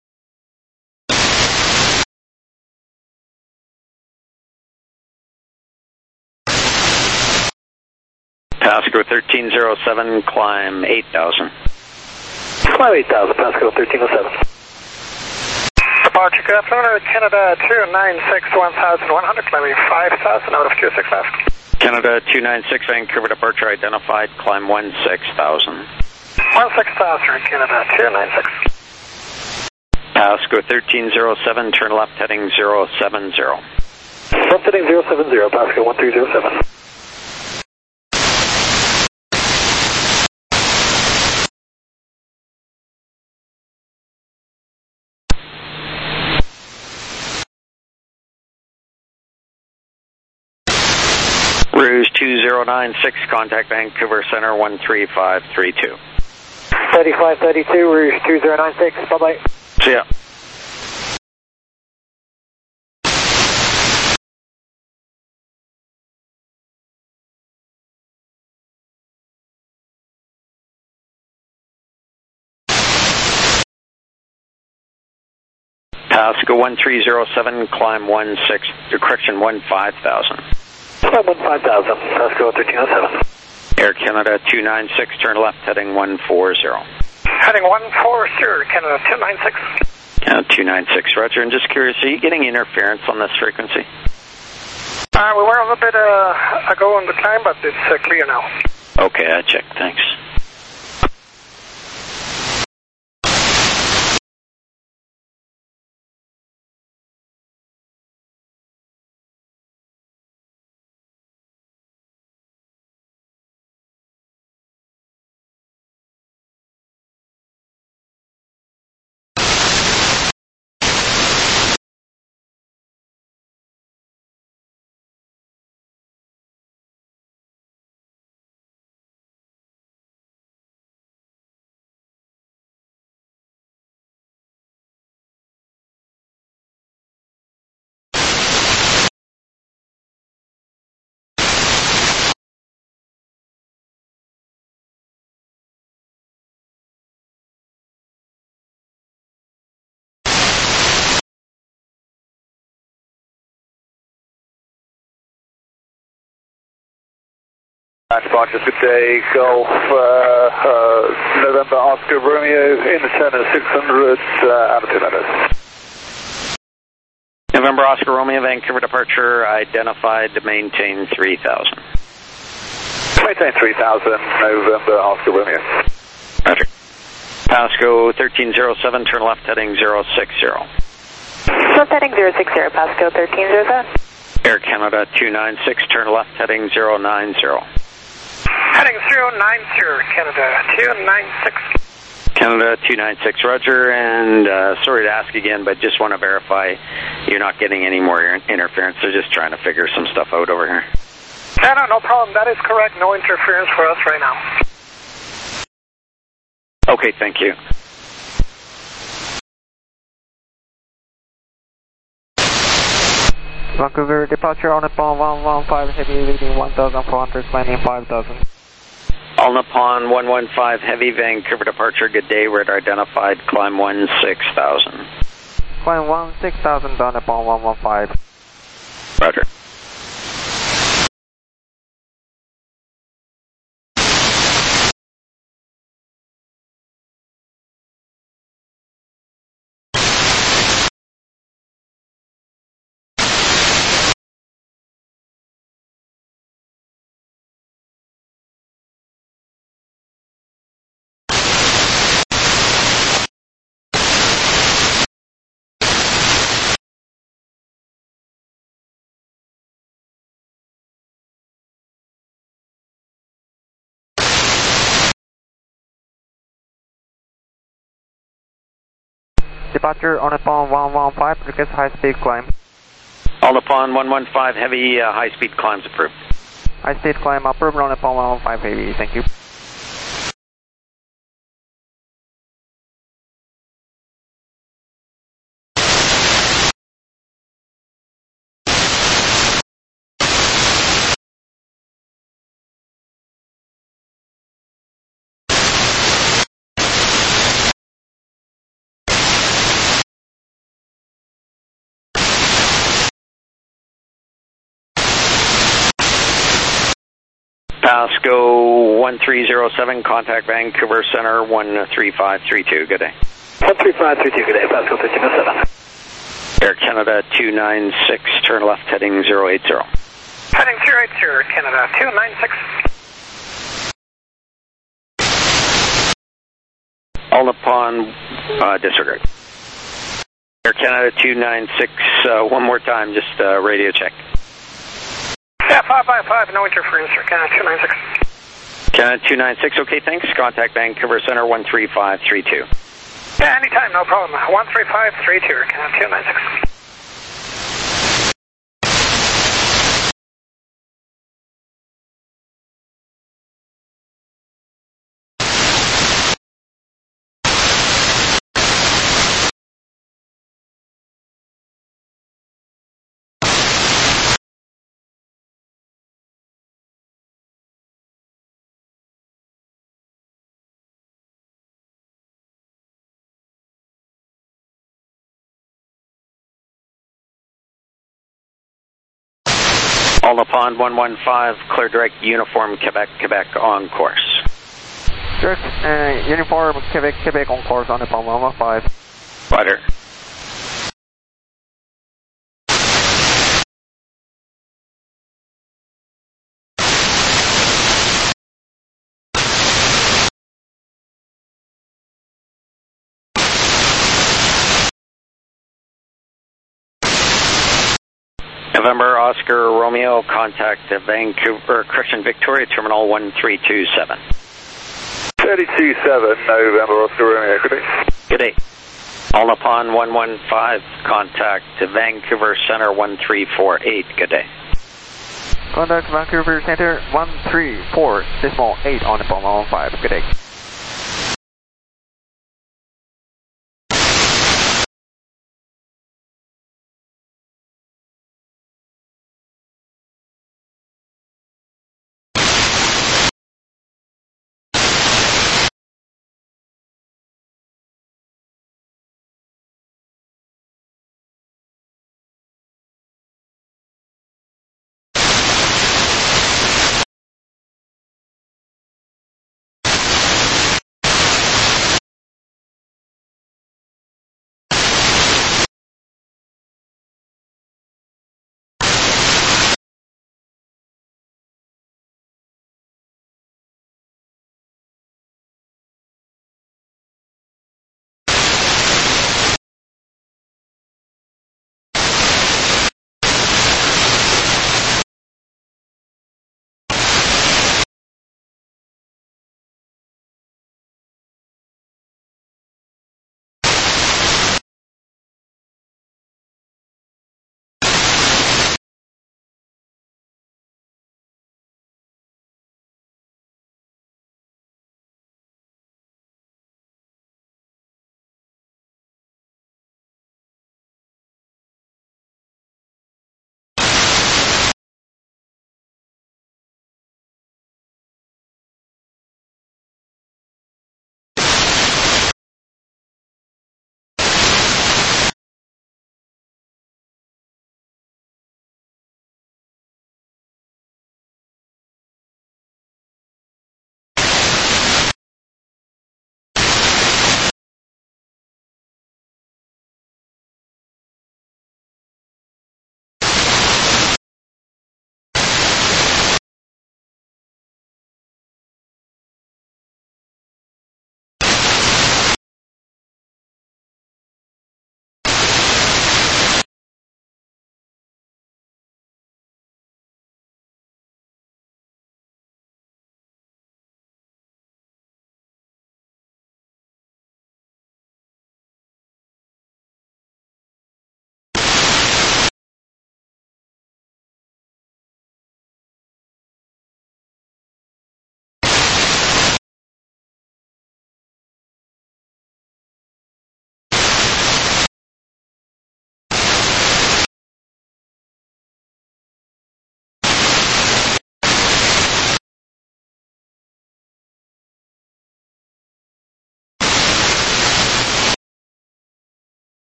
Pasco 1307, climb 8,000. Climb 8,000, Pasco 1307. Departure, good afternoon, Canada 296, 1,100, climbing 5,000 out of 26 left. Canada 296, Vancouver departure identified, climb 16,000. 16,000, Canada 296. Pasco 1307, turn left heading 070. Left heading 070, Pasco 1307. Rouge 2096, contact Vancouver Center 13532. 3532, Rouge 2096, bye-bye. See ya. Pasco 1307, climb 15,000. Climb 15,000, Pasco 1307. Air Canada 296, turn left heading 140. Heading 140, Canada 296. Canada 296, roger. And just curious, are you getting interference on this frequency? We were a little bit ago on the climb, but it's clear now. Okay, I checked, thanks. Departure, good day, Golf, November Oscar Romeo, in the center 600, altitude letters. November Oscar Romeo, Vancouver departure identified to maintain 3,000. Maintain 3,000, November Oscar Romeo. Roger. Pasco 1307, turn left heading 060. Left heading 060, Pasco 1307. Air Canada 296, turn left heading 090. Heading 090, Canada 296. Canada 296, roger. And sorry to ask again, but just want to verify you're not getting any more interference. They're just trying to figure some stuff out over here. No problem. That is correct. No interference for us right now. Okay, thank you. Vancouver departure on Nippon 115 heavy leading 1,400, climbing 5,000. All Nippon 115 heavy, Vancouver departure, good day, radar identified, climb 16,000. Climb 16,000 on Nippon 115. Roger. Departure on Nippon 115, request high-speed climb. All Nippon 115 heavy, high-speed climbs approved. High-speed climb approved on Nippon 115 heavy, thank you. Pasco 1307, contact Vancouver Center 13532. Good day. 13532, good day, Pasco 1307. Air Canada 296, turn left heading 080. Heading 080, Air Canada 296. All upon disregard. Air Canada 296, one more time, just radio check. Yeah, 555, no interference, Air Canada 296. Canada 296, okay, thanks. Contact Vancouver Center 13532. Yeah, anytime, no problem. 13532, Air Canada 296. All upon 115, clear direct uniform Quebec, Quebec on course. Direct uniform Quebec, Quebec on course on upon 115. Roger. November Oscar Romeo, contact Vancouver, Victoria Terminal 1327. 327, November Oscar Romeo, good day. Good day. All upon 115, contact Vancouver Center 1348. Good day. Contact Vancouver Center 134.8 on upon 115. Good day.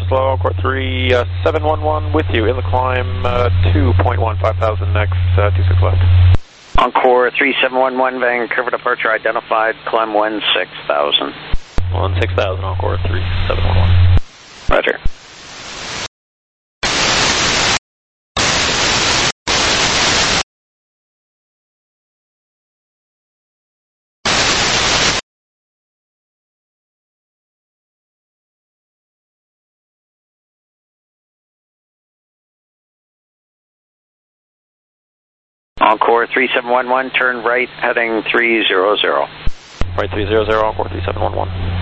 Buffalo, Encore 3711 with you in the climb 2.1, 5,000 next, 26 left. Encore 3711, Vancouver departure identified, climb 16,000. 16,000, Encore 3711. Roger. Encore 3711, turn right, heading 300. Right 300, Encore 3711.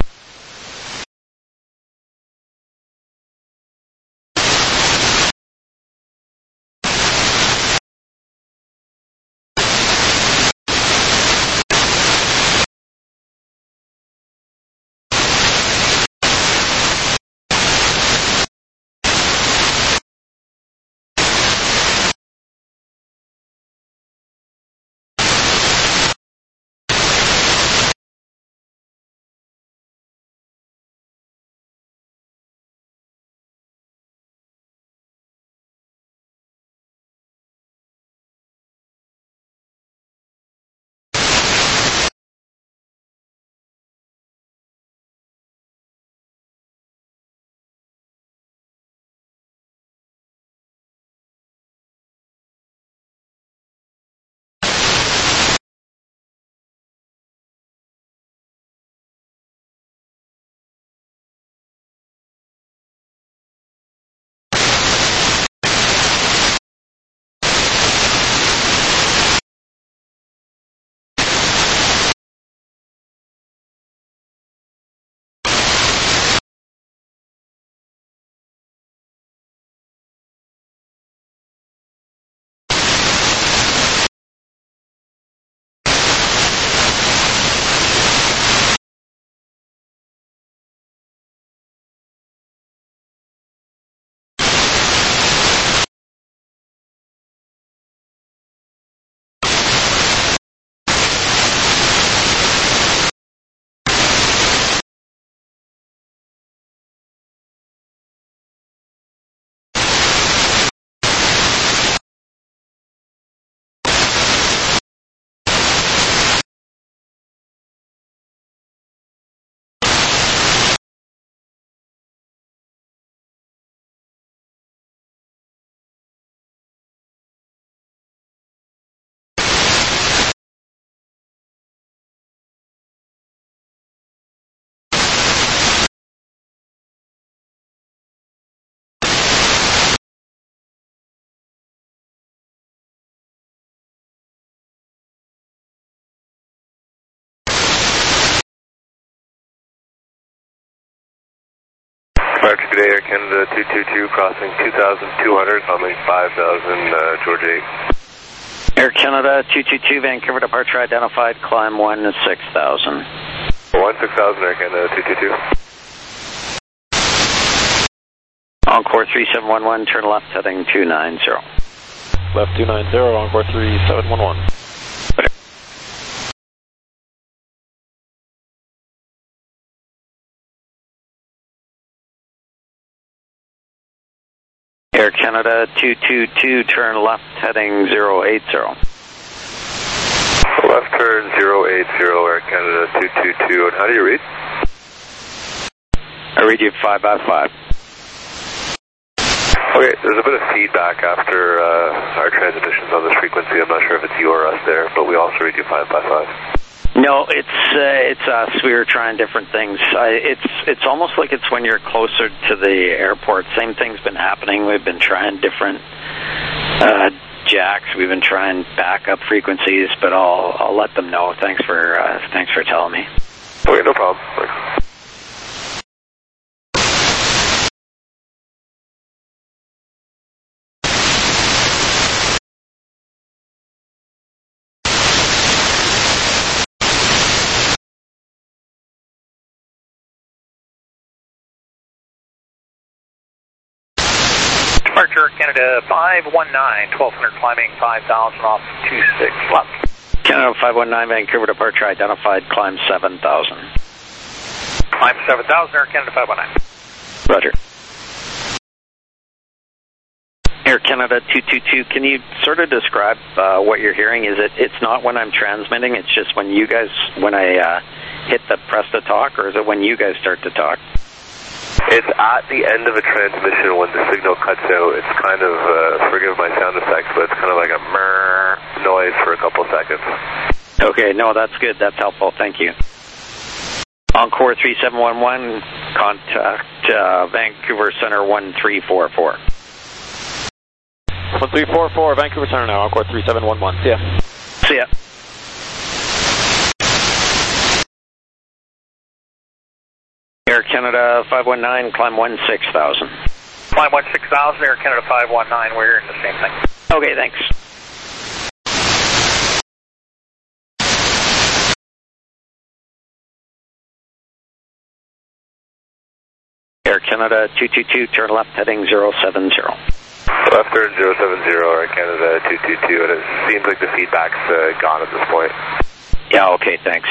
Departure today, Air Canada 222, crossing 2,200, climbing 5,000, George 8. Air Canada 222, Vancouver departure identified, climb 16,000. 16,000, Air Canada 222. Encore 3711, turn left, heading 290. Left 290, Encore 3711. Air Canada 222, turn left, heading 080. Left turn 080, Air Canada 222, and how do you read? I read you 5 by 5. Okay, there's a bit of feedback after our transmissions on this frequency. I'm not sure if it's you or us there, but we also read you 5 by 5. No, it's us. We were trying different things. It's almost like it's when you're closer to the airport. Same thing's been happening. We've been trying different jacks. We've been trying backup frequencies, but I'll let them know. Thanks for telling me. Okay, no problem. Thanks. Departure Canada 519, 1200 climbing 5,000 off 26 left. Canada 519, Vancouver departure identified, climb 7,000. Climb 7,000, Air Canada 519. Roger. Air Canada 222, can you sort of describe what you're hearing? It's not when I'm transmitting, it's just when I hit the press to talk, or is it when you guys start to talk? It's at the end of a transmission when the signal cuts out. It's kind of, forgive my sound effects, but it's kind of like a murr noise for a couple seconds. Okay, no, that's good. That's helpful. Thank you. Encore 3711, contact Vancouver Center 1344. 1344, Vancouver Center now, Encore 3711. See ya. See ya. Air Canada 519, climb 16,000. Climb 16,000, Air Canada 519, we're hearing the same thing. Okay, thanks. Air Canada 222, turn left heading 070. Left turn 070, Air Canada 222, and it seems like the feedback's gone at this point. Yeah, okay, thanks.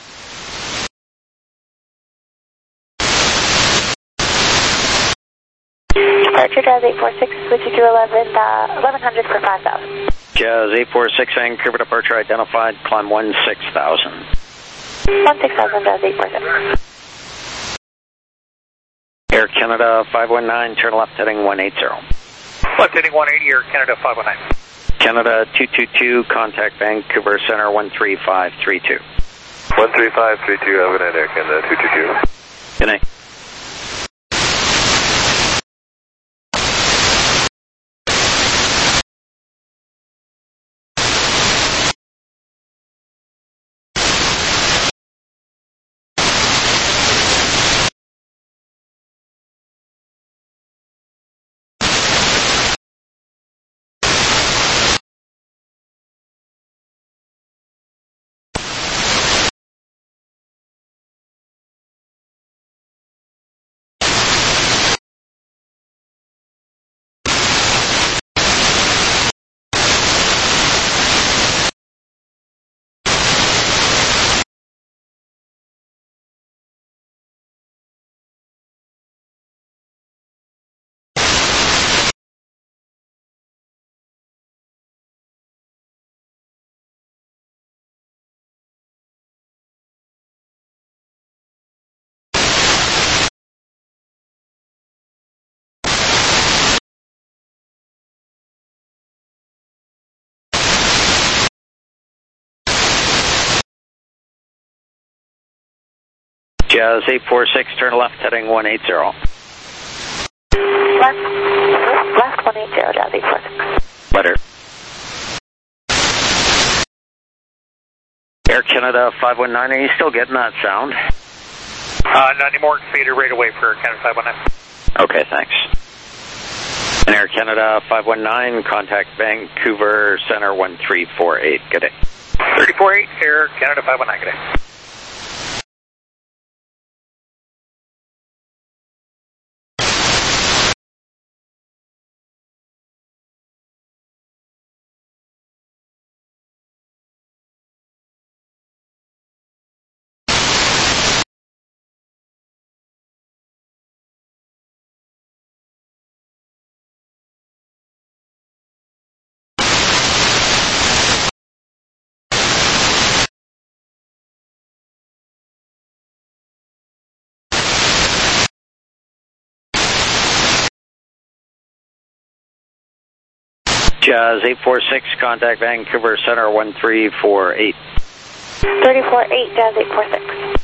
Departure Jazz 846, switching to 1100 for 5,000. Jazz 846, Vancouver departure identified, climb 16,000. 16,000, Jazz 846. Air Canada 519, turn left heading 180. Left heading 180, Air Canada 519. Canada 222, contact Vancouver Center 13532. 13532, have a good night, Air Canada 222. Good night. Jazz 846, turn left heading 180. Left 180, Jazz 846. Letter. Air Canada 519, are you still getting that sound? Not anymore, fader right away for Air Canada 519. Okay, thanks. And Air Canada 519, contact Vancouver Center 1348. Good day. 348, Air Canada 519, good day. Jazz 846, contact Vancouver Center 1348. 348, Jazz 846.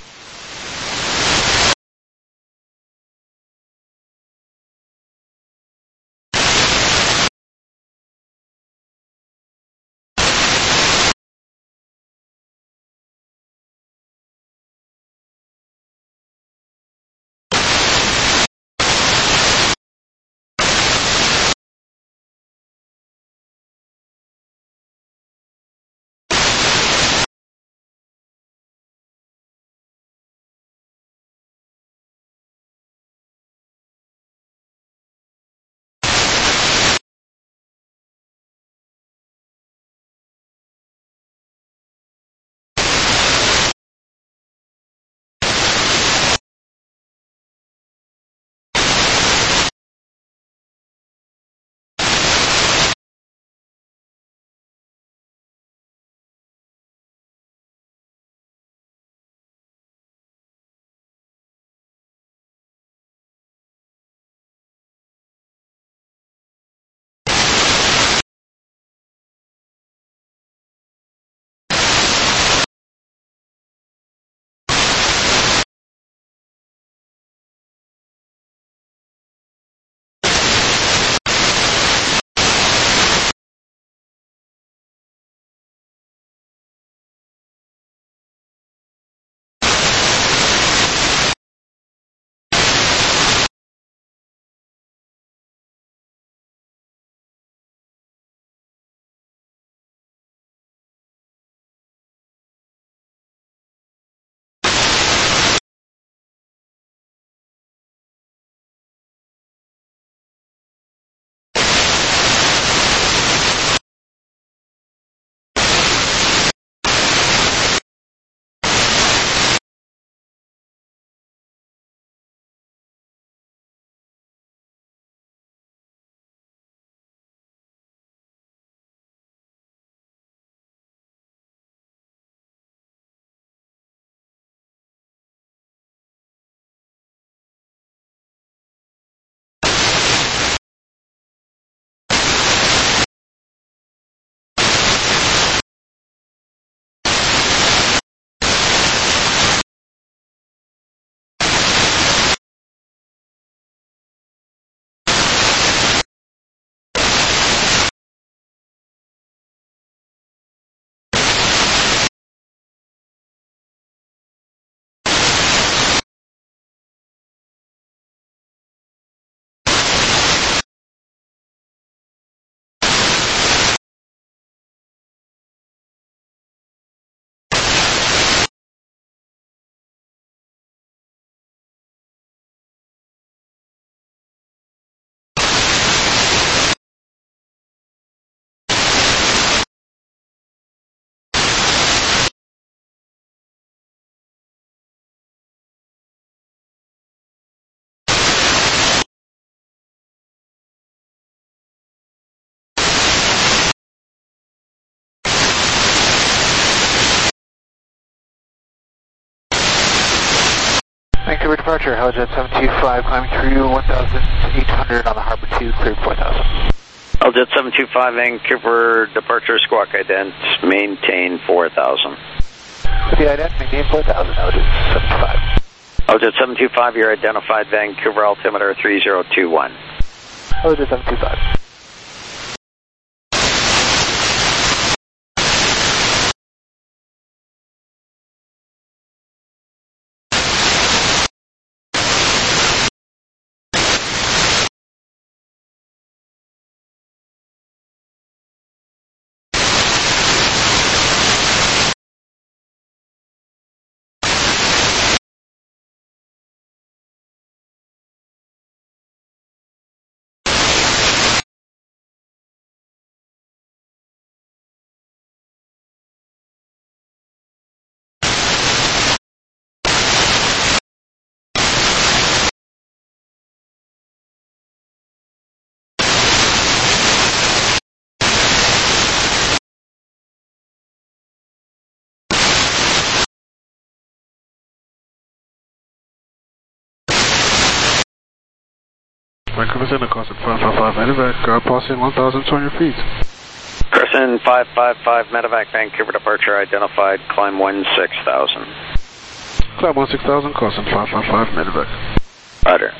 Vancouver departure, Helijet 725, climbing through 1,800 on the Harbor 2, cleared 4,000. Helijet 725, Vancouver departure, squawk ident, maintain 4,000. With the ident, maintain 4,000, Helijet 725. Helijet 725, you're identified, Vancouver altimeter 3021. Helijet 725. Vancouver Center, Crescent 555 Medevac, passing 1,200 feet. Crescent 555 Medevac, Vancouver departure identified, climb 16,000. Climb 16,000, Crescent 555 Medevac. Roger.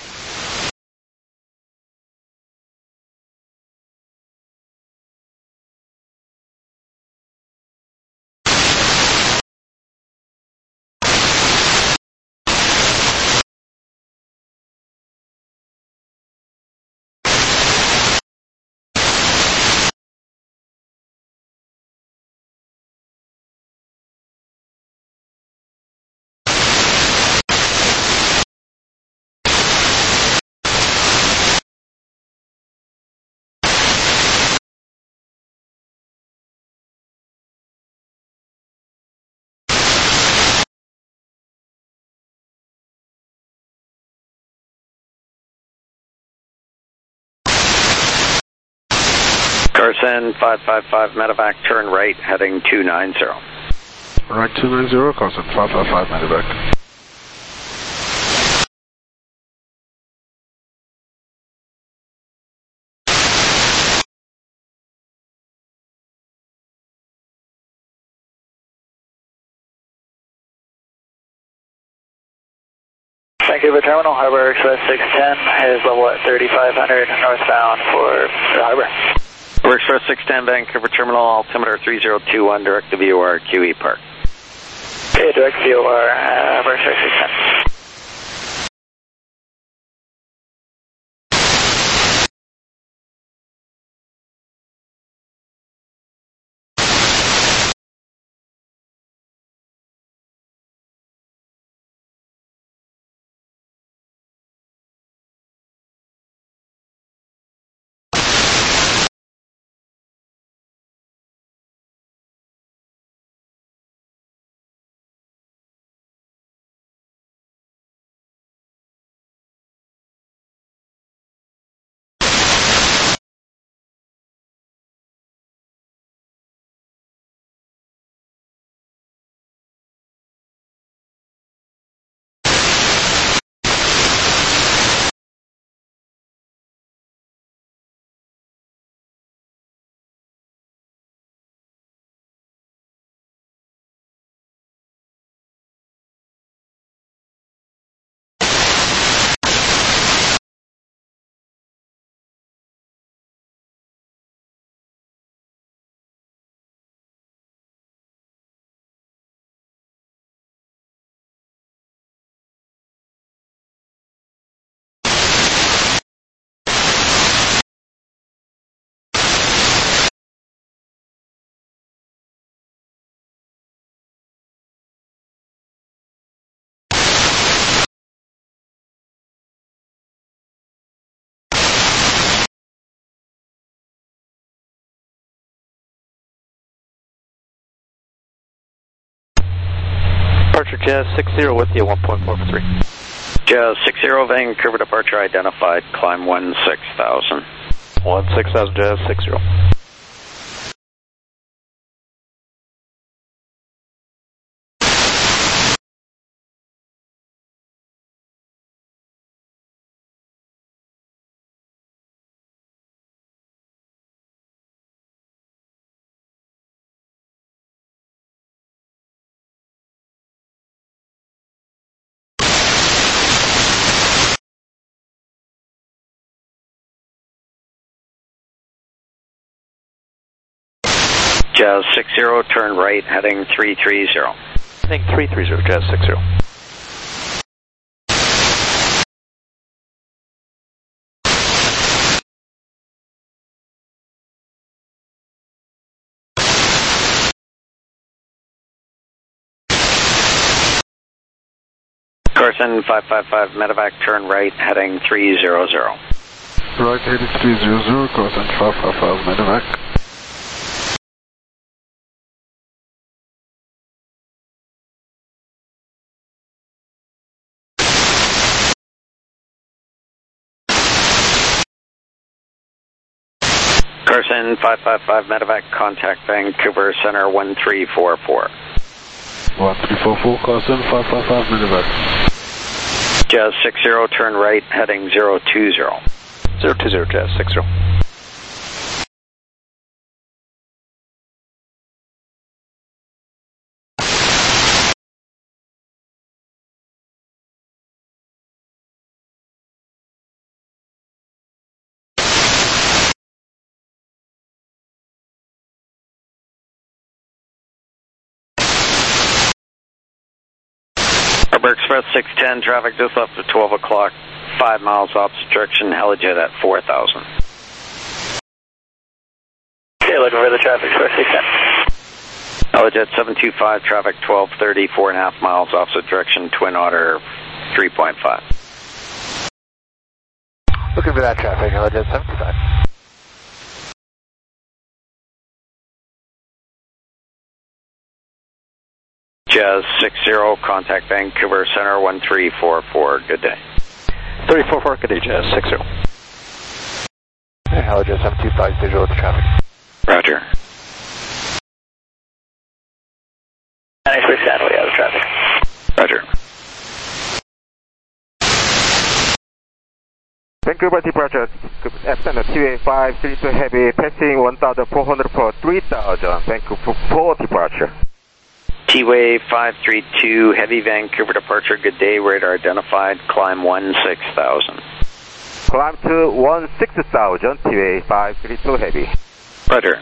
Carson 555 Medevac, turn right, heading 290. Right 290, Carson 555 Medevac. Vancouver Terminal, Harbor Express 610 is level at 3,500 northbound for the Harbor. Harbor Express 610, Vancouver Terminal, altimeter 3021, direct to VOR, QE Park. Okay, direct VOR, Harbor Express 610. Departure Jazz 60 with you, 1.43. Jazz 60, Vancouver departure identified, climb 16,000. 16,000 Jazz 60. Jazz 60, turn right, heading 330. Heading 330, Jazz 60. Carson 555, medevac, turn right, heading 300. Right, heading 300, Carson 555, medevac. Carson 555, medevac, contact Vancouver Center 1344. 1344, Carson 555, medevac. Jazz 60, turn right, heading 020. 020, Jazz 60. Harbor Express 610, traffic just left at 12 o'clock, 5 miles opposite direction, Helijet at 4,000. Okay, looking for the traffic, Express 610. Helijet 725, traffic 1230, 4.5 miles opposite direction, Twin Otter 3.5. Looking for that traffic, Helijet 725. Jazz 60, contact Vancouver Center 1344. Good day. 344, good day, Jazz 60. Hey, Helijet 725, visual with the traffic. Roger. Express Saddle, yeah, the traffic. Roger. Vancouver departure, Epson TWA 532 heavy, passing 1,400 for 3,000, Vancouver 4 departure. T-Way 532, heavy Vancouver departure, good day, radar identified, climb 16,000. Climb to 16,000, TWA 532 heavy. Roger.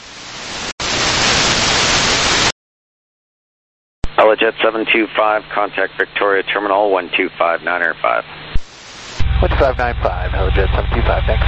Helijet 725, contact Victoria Terminal 125905. 1595, Helijet 725, thanks.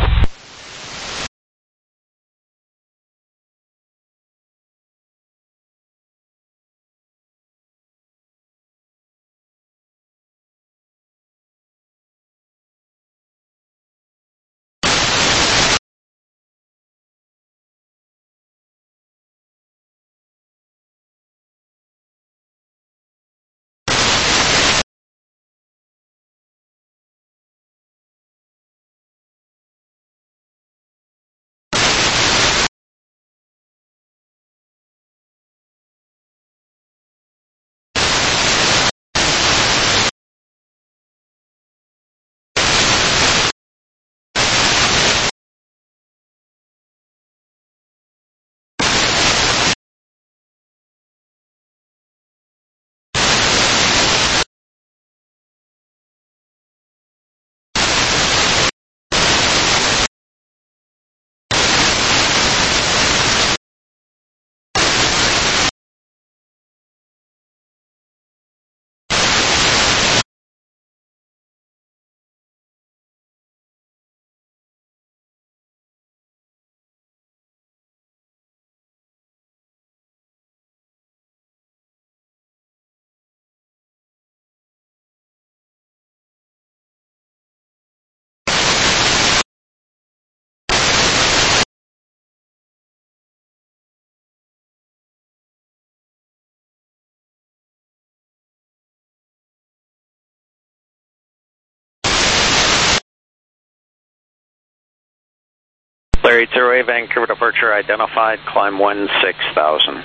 Larry 08, Vancouver departure identified, climb 16,000.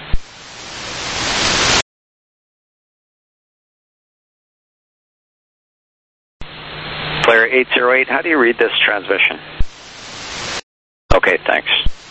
Flare 808, how do you read this transmission? Okay, thanks.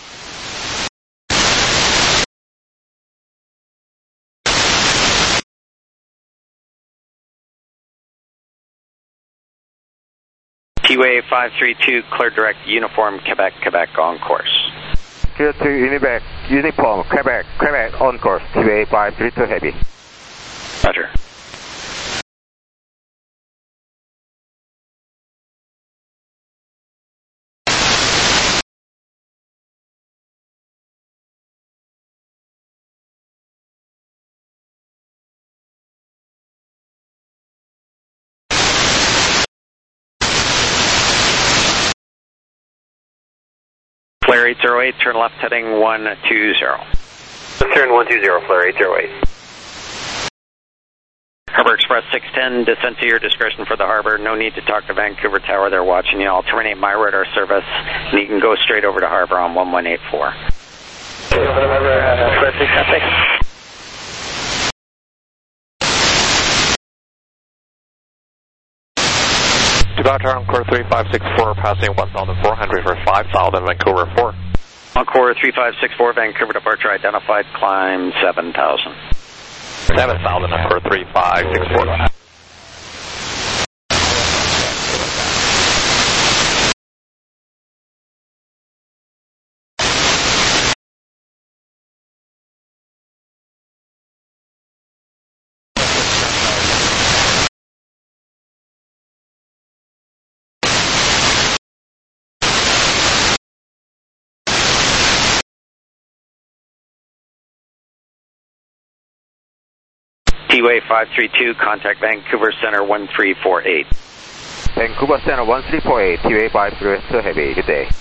T-Way 532, clear direct uniform, Quebec on course. Clear to Univac, Uniform, Quebec on course, QA 532 heavy. Roger. Flare 808, turn left heading 120. Turn 120, Flare 808. Harbor Express 610, descent to your discretion for the harbor. No need to talk to Vancouver Tower, they're watching you. I'll terminate my radar service, and you can go straight over to harbor on 1184. Express 610. Departure Encore 3564, passing 1,400 for 5,000, Vancouver 4. Encore 3564, Vancouver departure identified, climb 7,000. 7,000, Encore 3564. T-Way 532, contact Vancouver Center 1348. Vancouver Center 1348, QA 532 heavy, good day.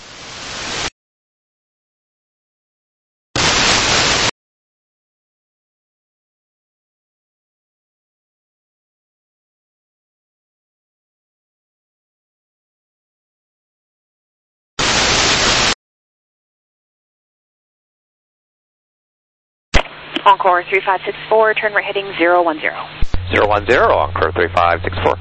Encore 3564, turn right heading 010. 010, Encore 3564.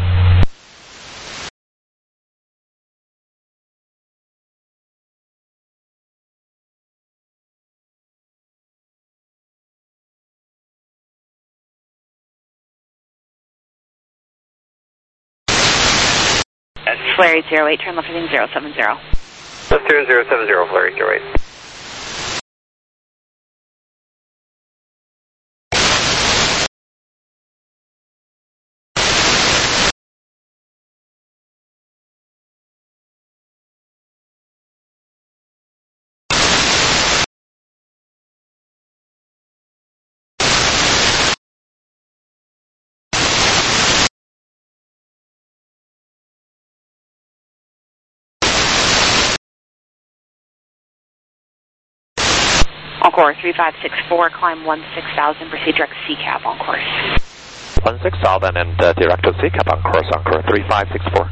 Flare 808, turn left heading 070. Let's turn 070, Flare 808. Encore 3564, climb 16,000, proceed direct CCAP on course. 16,000 and direct to CCAP on course, Encore 3564.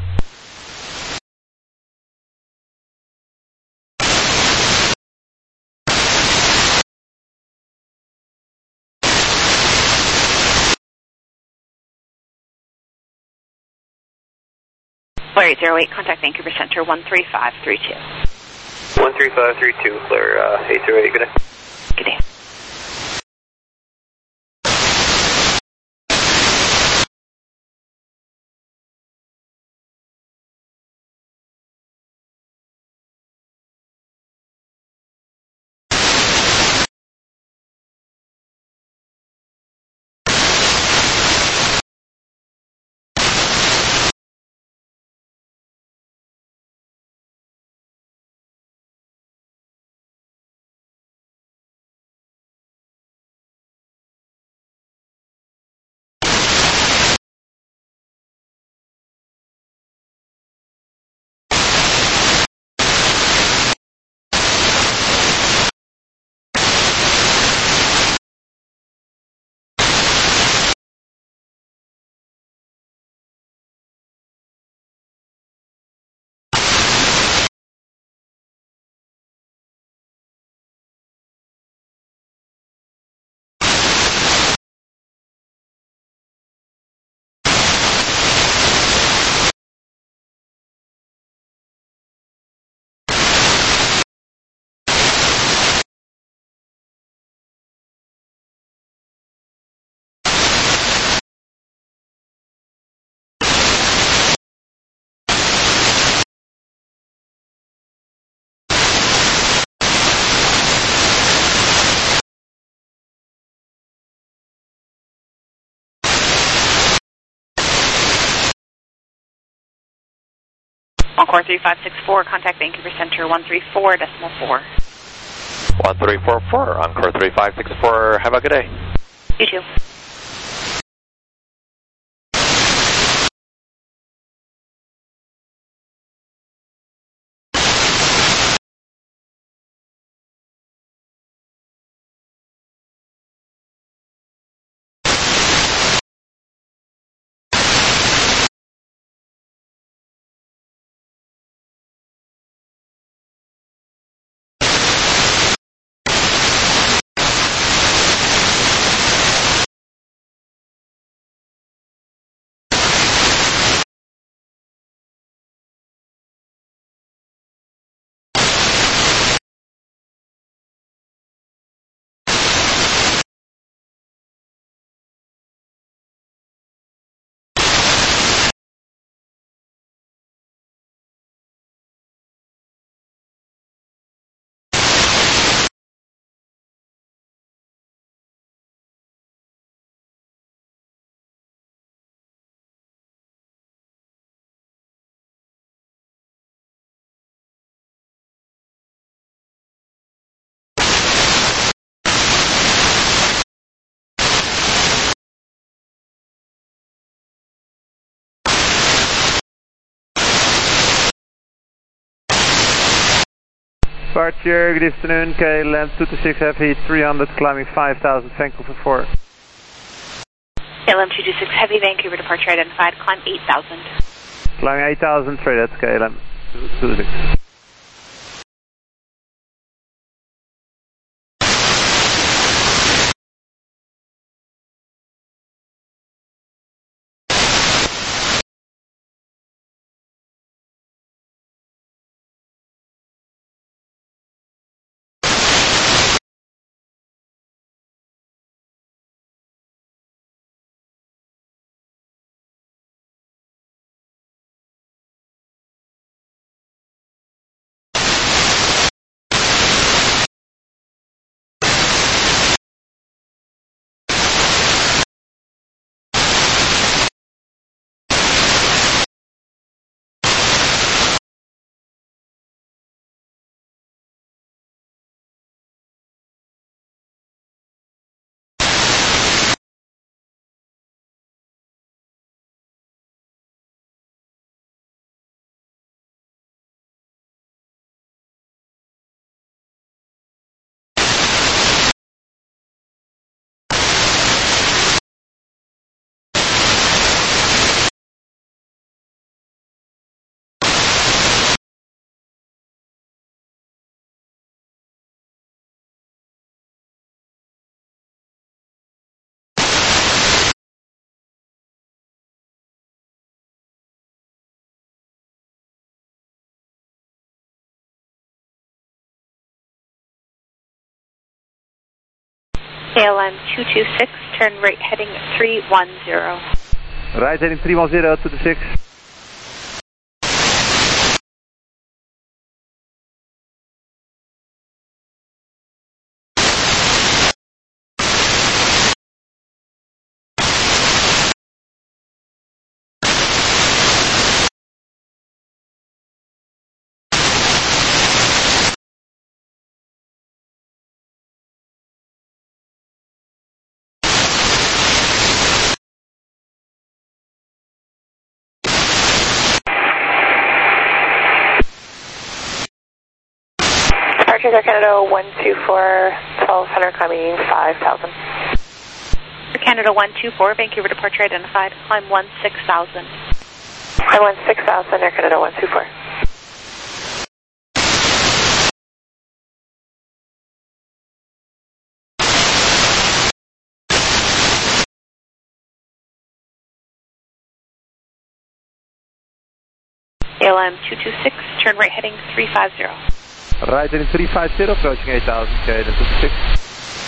Flare 808, contact Vancouver Center 13532. 13532, Flare 808, good day. Good day. Encore 3564, contact Vancouver Center 134.4. 1344, Encore 3564, have a good day. You too. Departure, good afternoon, KLM 226 Heavy 300 climbing 5000, Vancouver 4. KLM 226 Heavy, Vancouver departure identified, climb 8000. Climbing 8000, straight, that's KLM 226. KLM 226, turn right heading 310. Right heading 310 to the 6. Departure Air Canada 124, 1200 climbing 5000. Air Canada 124, Vancouver departure identified, climb 16,000. Climb 16,000, Air Canada 124. KLM 226, turn right heading 350. Right heading 350, approaching 8000, KLM 226.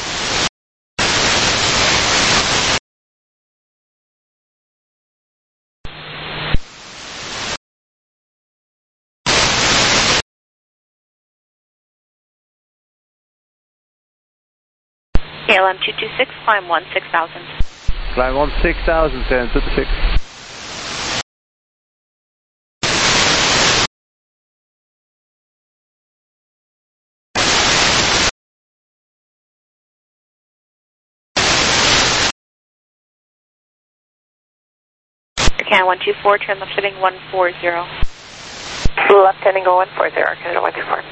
KLM 226, climb 16,000. Climb 16,000, KLM 226. Canada 124, turn left heading 140. Left heading 140, Canada 124.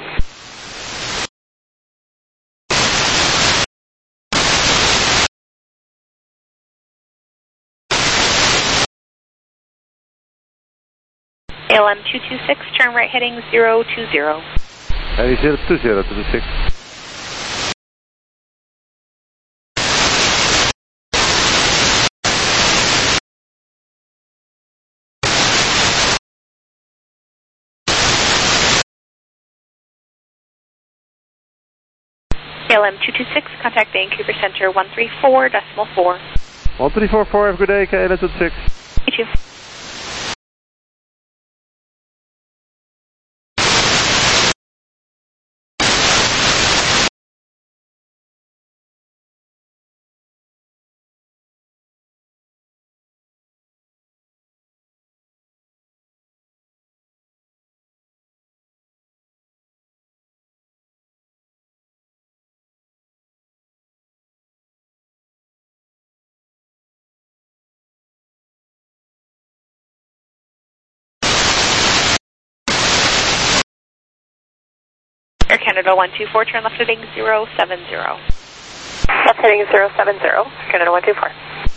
ALM 226, turn right heading 020. Heading 020 to the 6. ALM 226, contact Vancouver Center 134.4. 134.4, have a good day, KLM 26. You too. Air Canada 124, turn left heading 070. Left heading 070, Canada 124.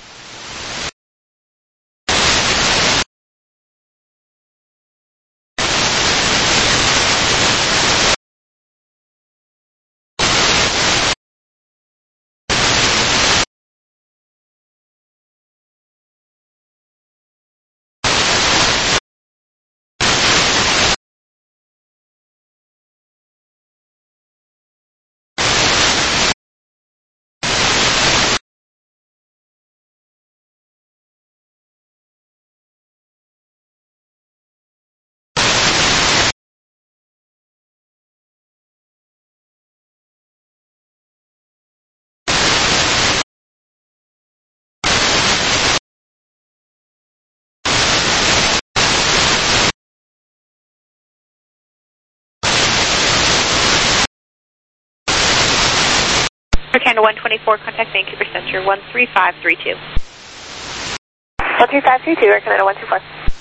Air Canada 124, contact Vancouver Center 13532. 13532, Air Canada 124.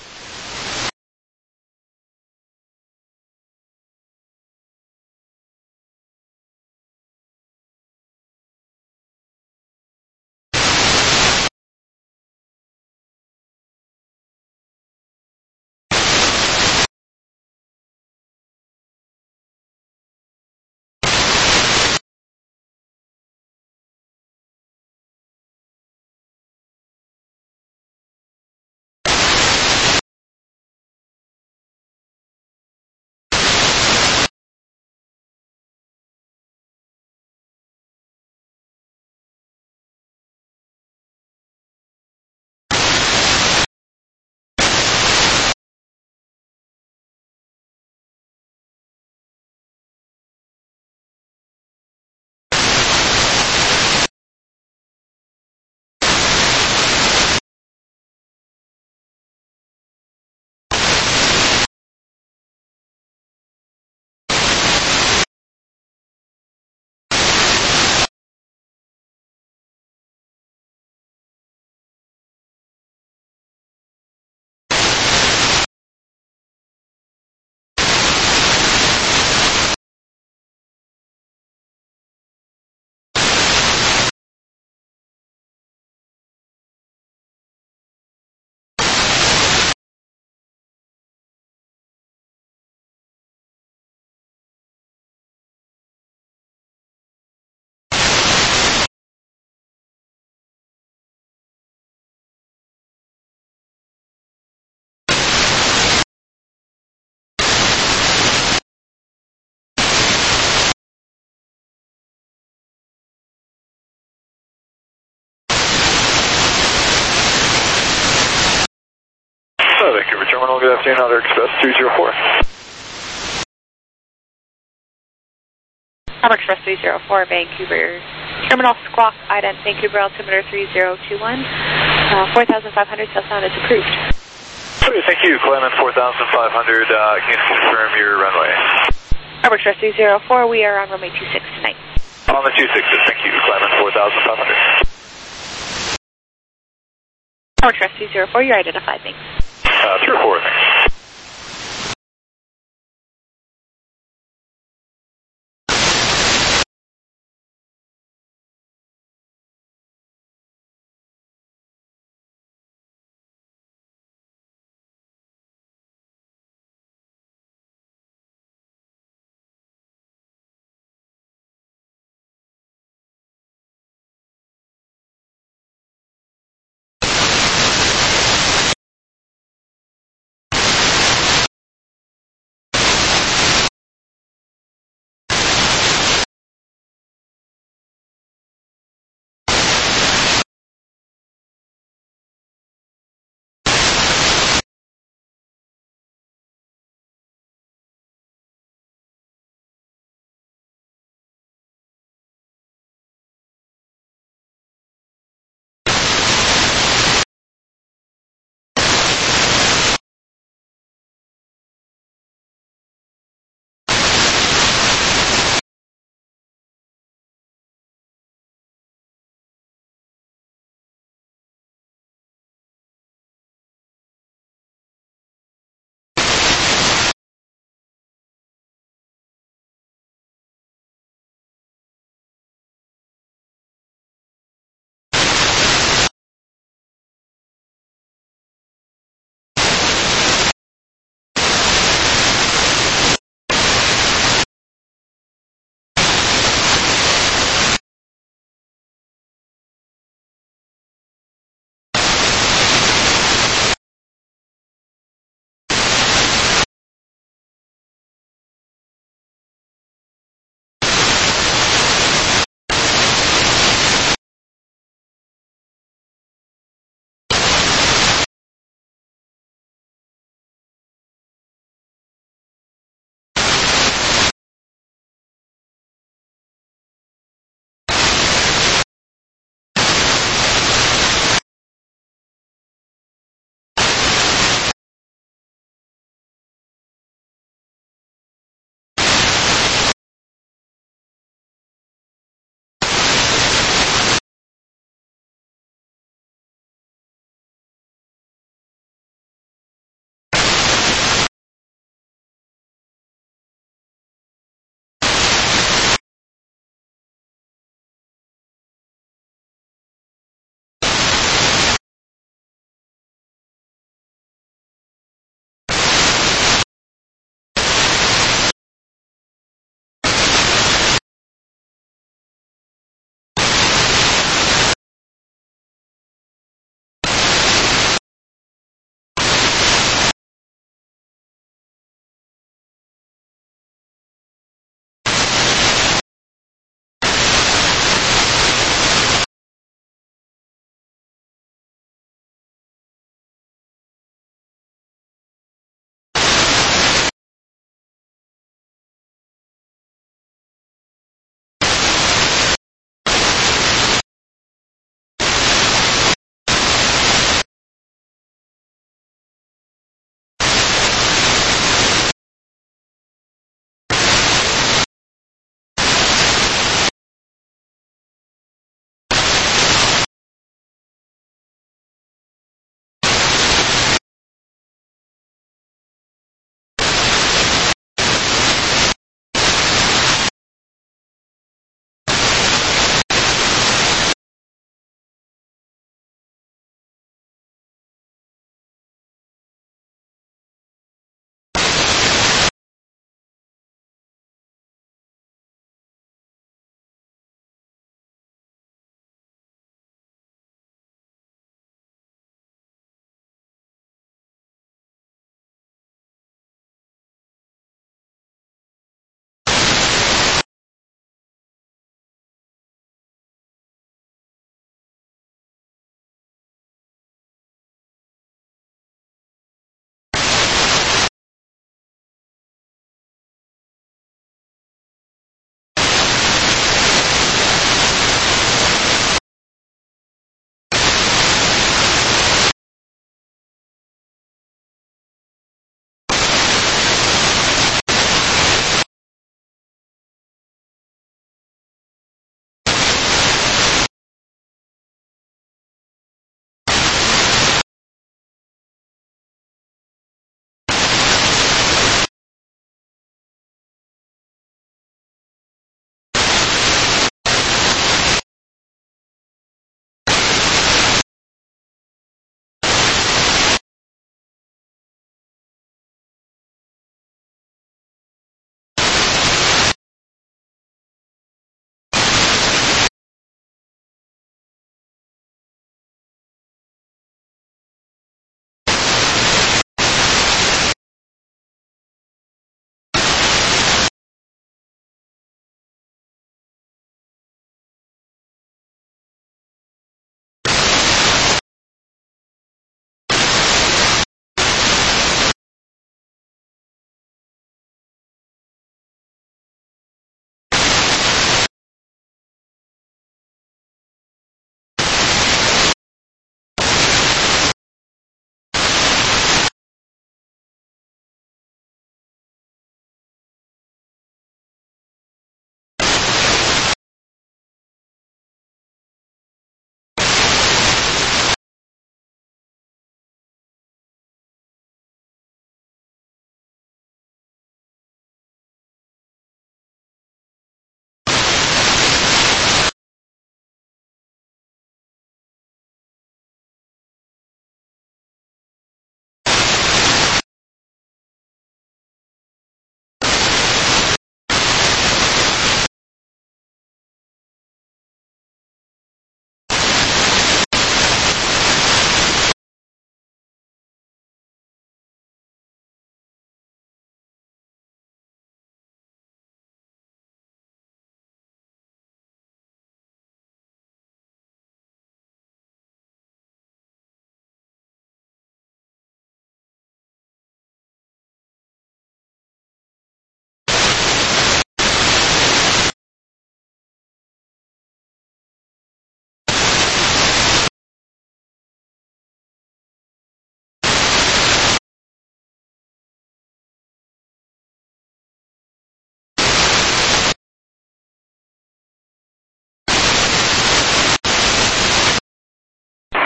Vancouver Terminal, good afternoon, Outer Express 304. Outer Express 304, Vancouver Terminal, Squawk, ident Vancouver altimeter 3021. 4,500, Cessna is approved. Okay, thank you, Clement 4,500, can you confirm your runway? Outer Express 304, we are on runway 26 tonight. On the 26, thank you, Clement 4,500. Outer Express 304, you're identified, thanks. 3 or 4, thanks.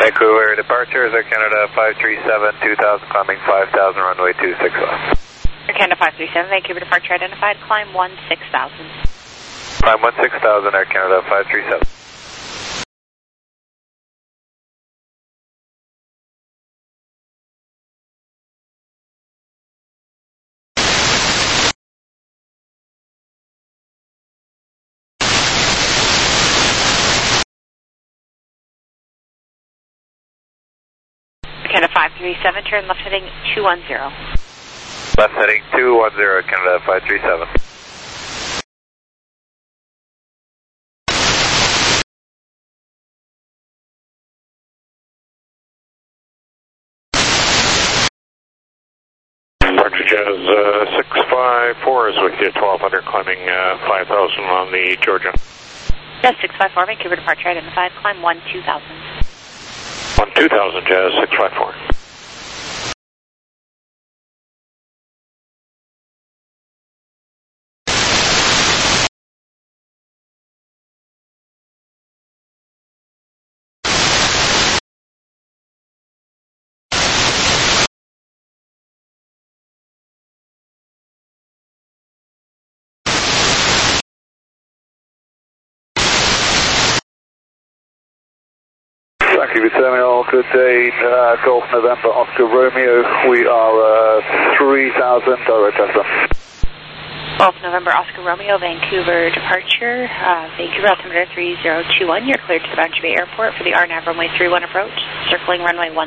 Vancouver departure is Air Canada 537, 2000, climbing 5000, runway 26 left. Air Canada 537, Vancouver departure identified, climb 16,000. Climb 16,000, Air Canada 537. Canada 537, turn left heading 210. Left heading 210, Canada 537. Departure Jazz 654 is with you, 1200, climbing 5000 on the Georgia. Jazz 654, Vancouver departure identified, climb 12,000. 12,000, Jazz 654. Vancouver Terminal, good day, Golf November, Oscar Romeo, we are 3000, direct FM. Golf November, Oscar Romeo, Vancouver departure, Vancouver altimeter 3021, you're cleared to the Boundary Bay Airport for the RNAV runway 31 approach, circling runway 1.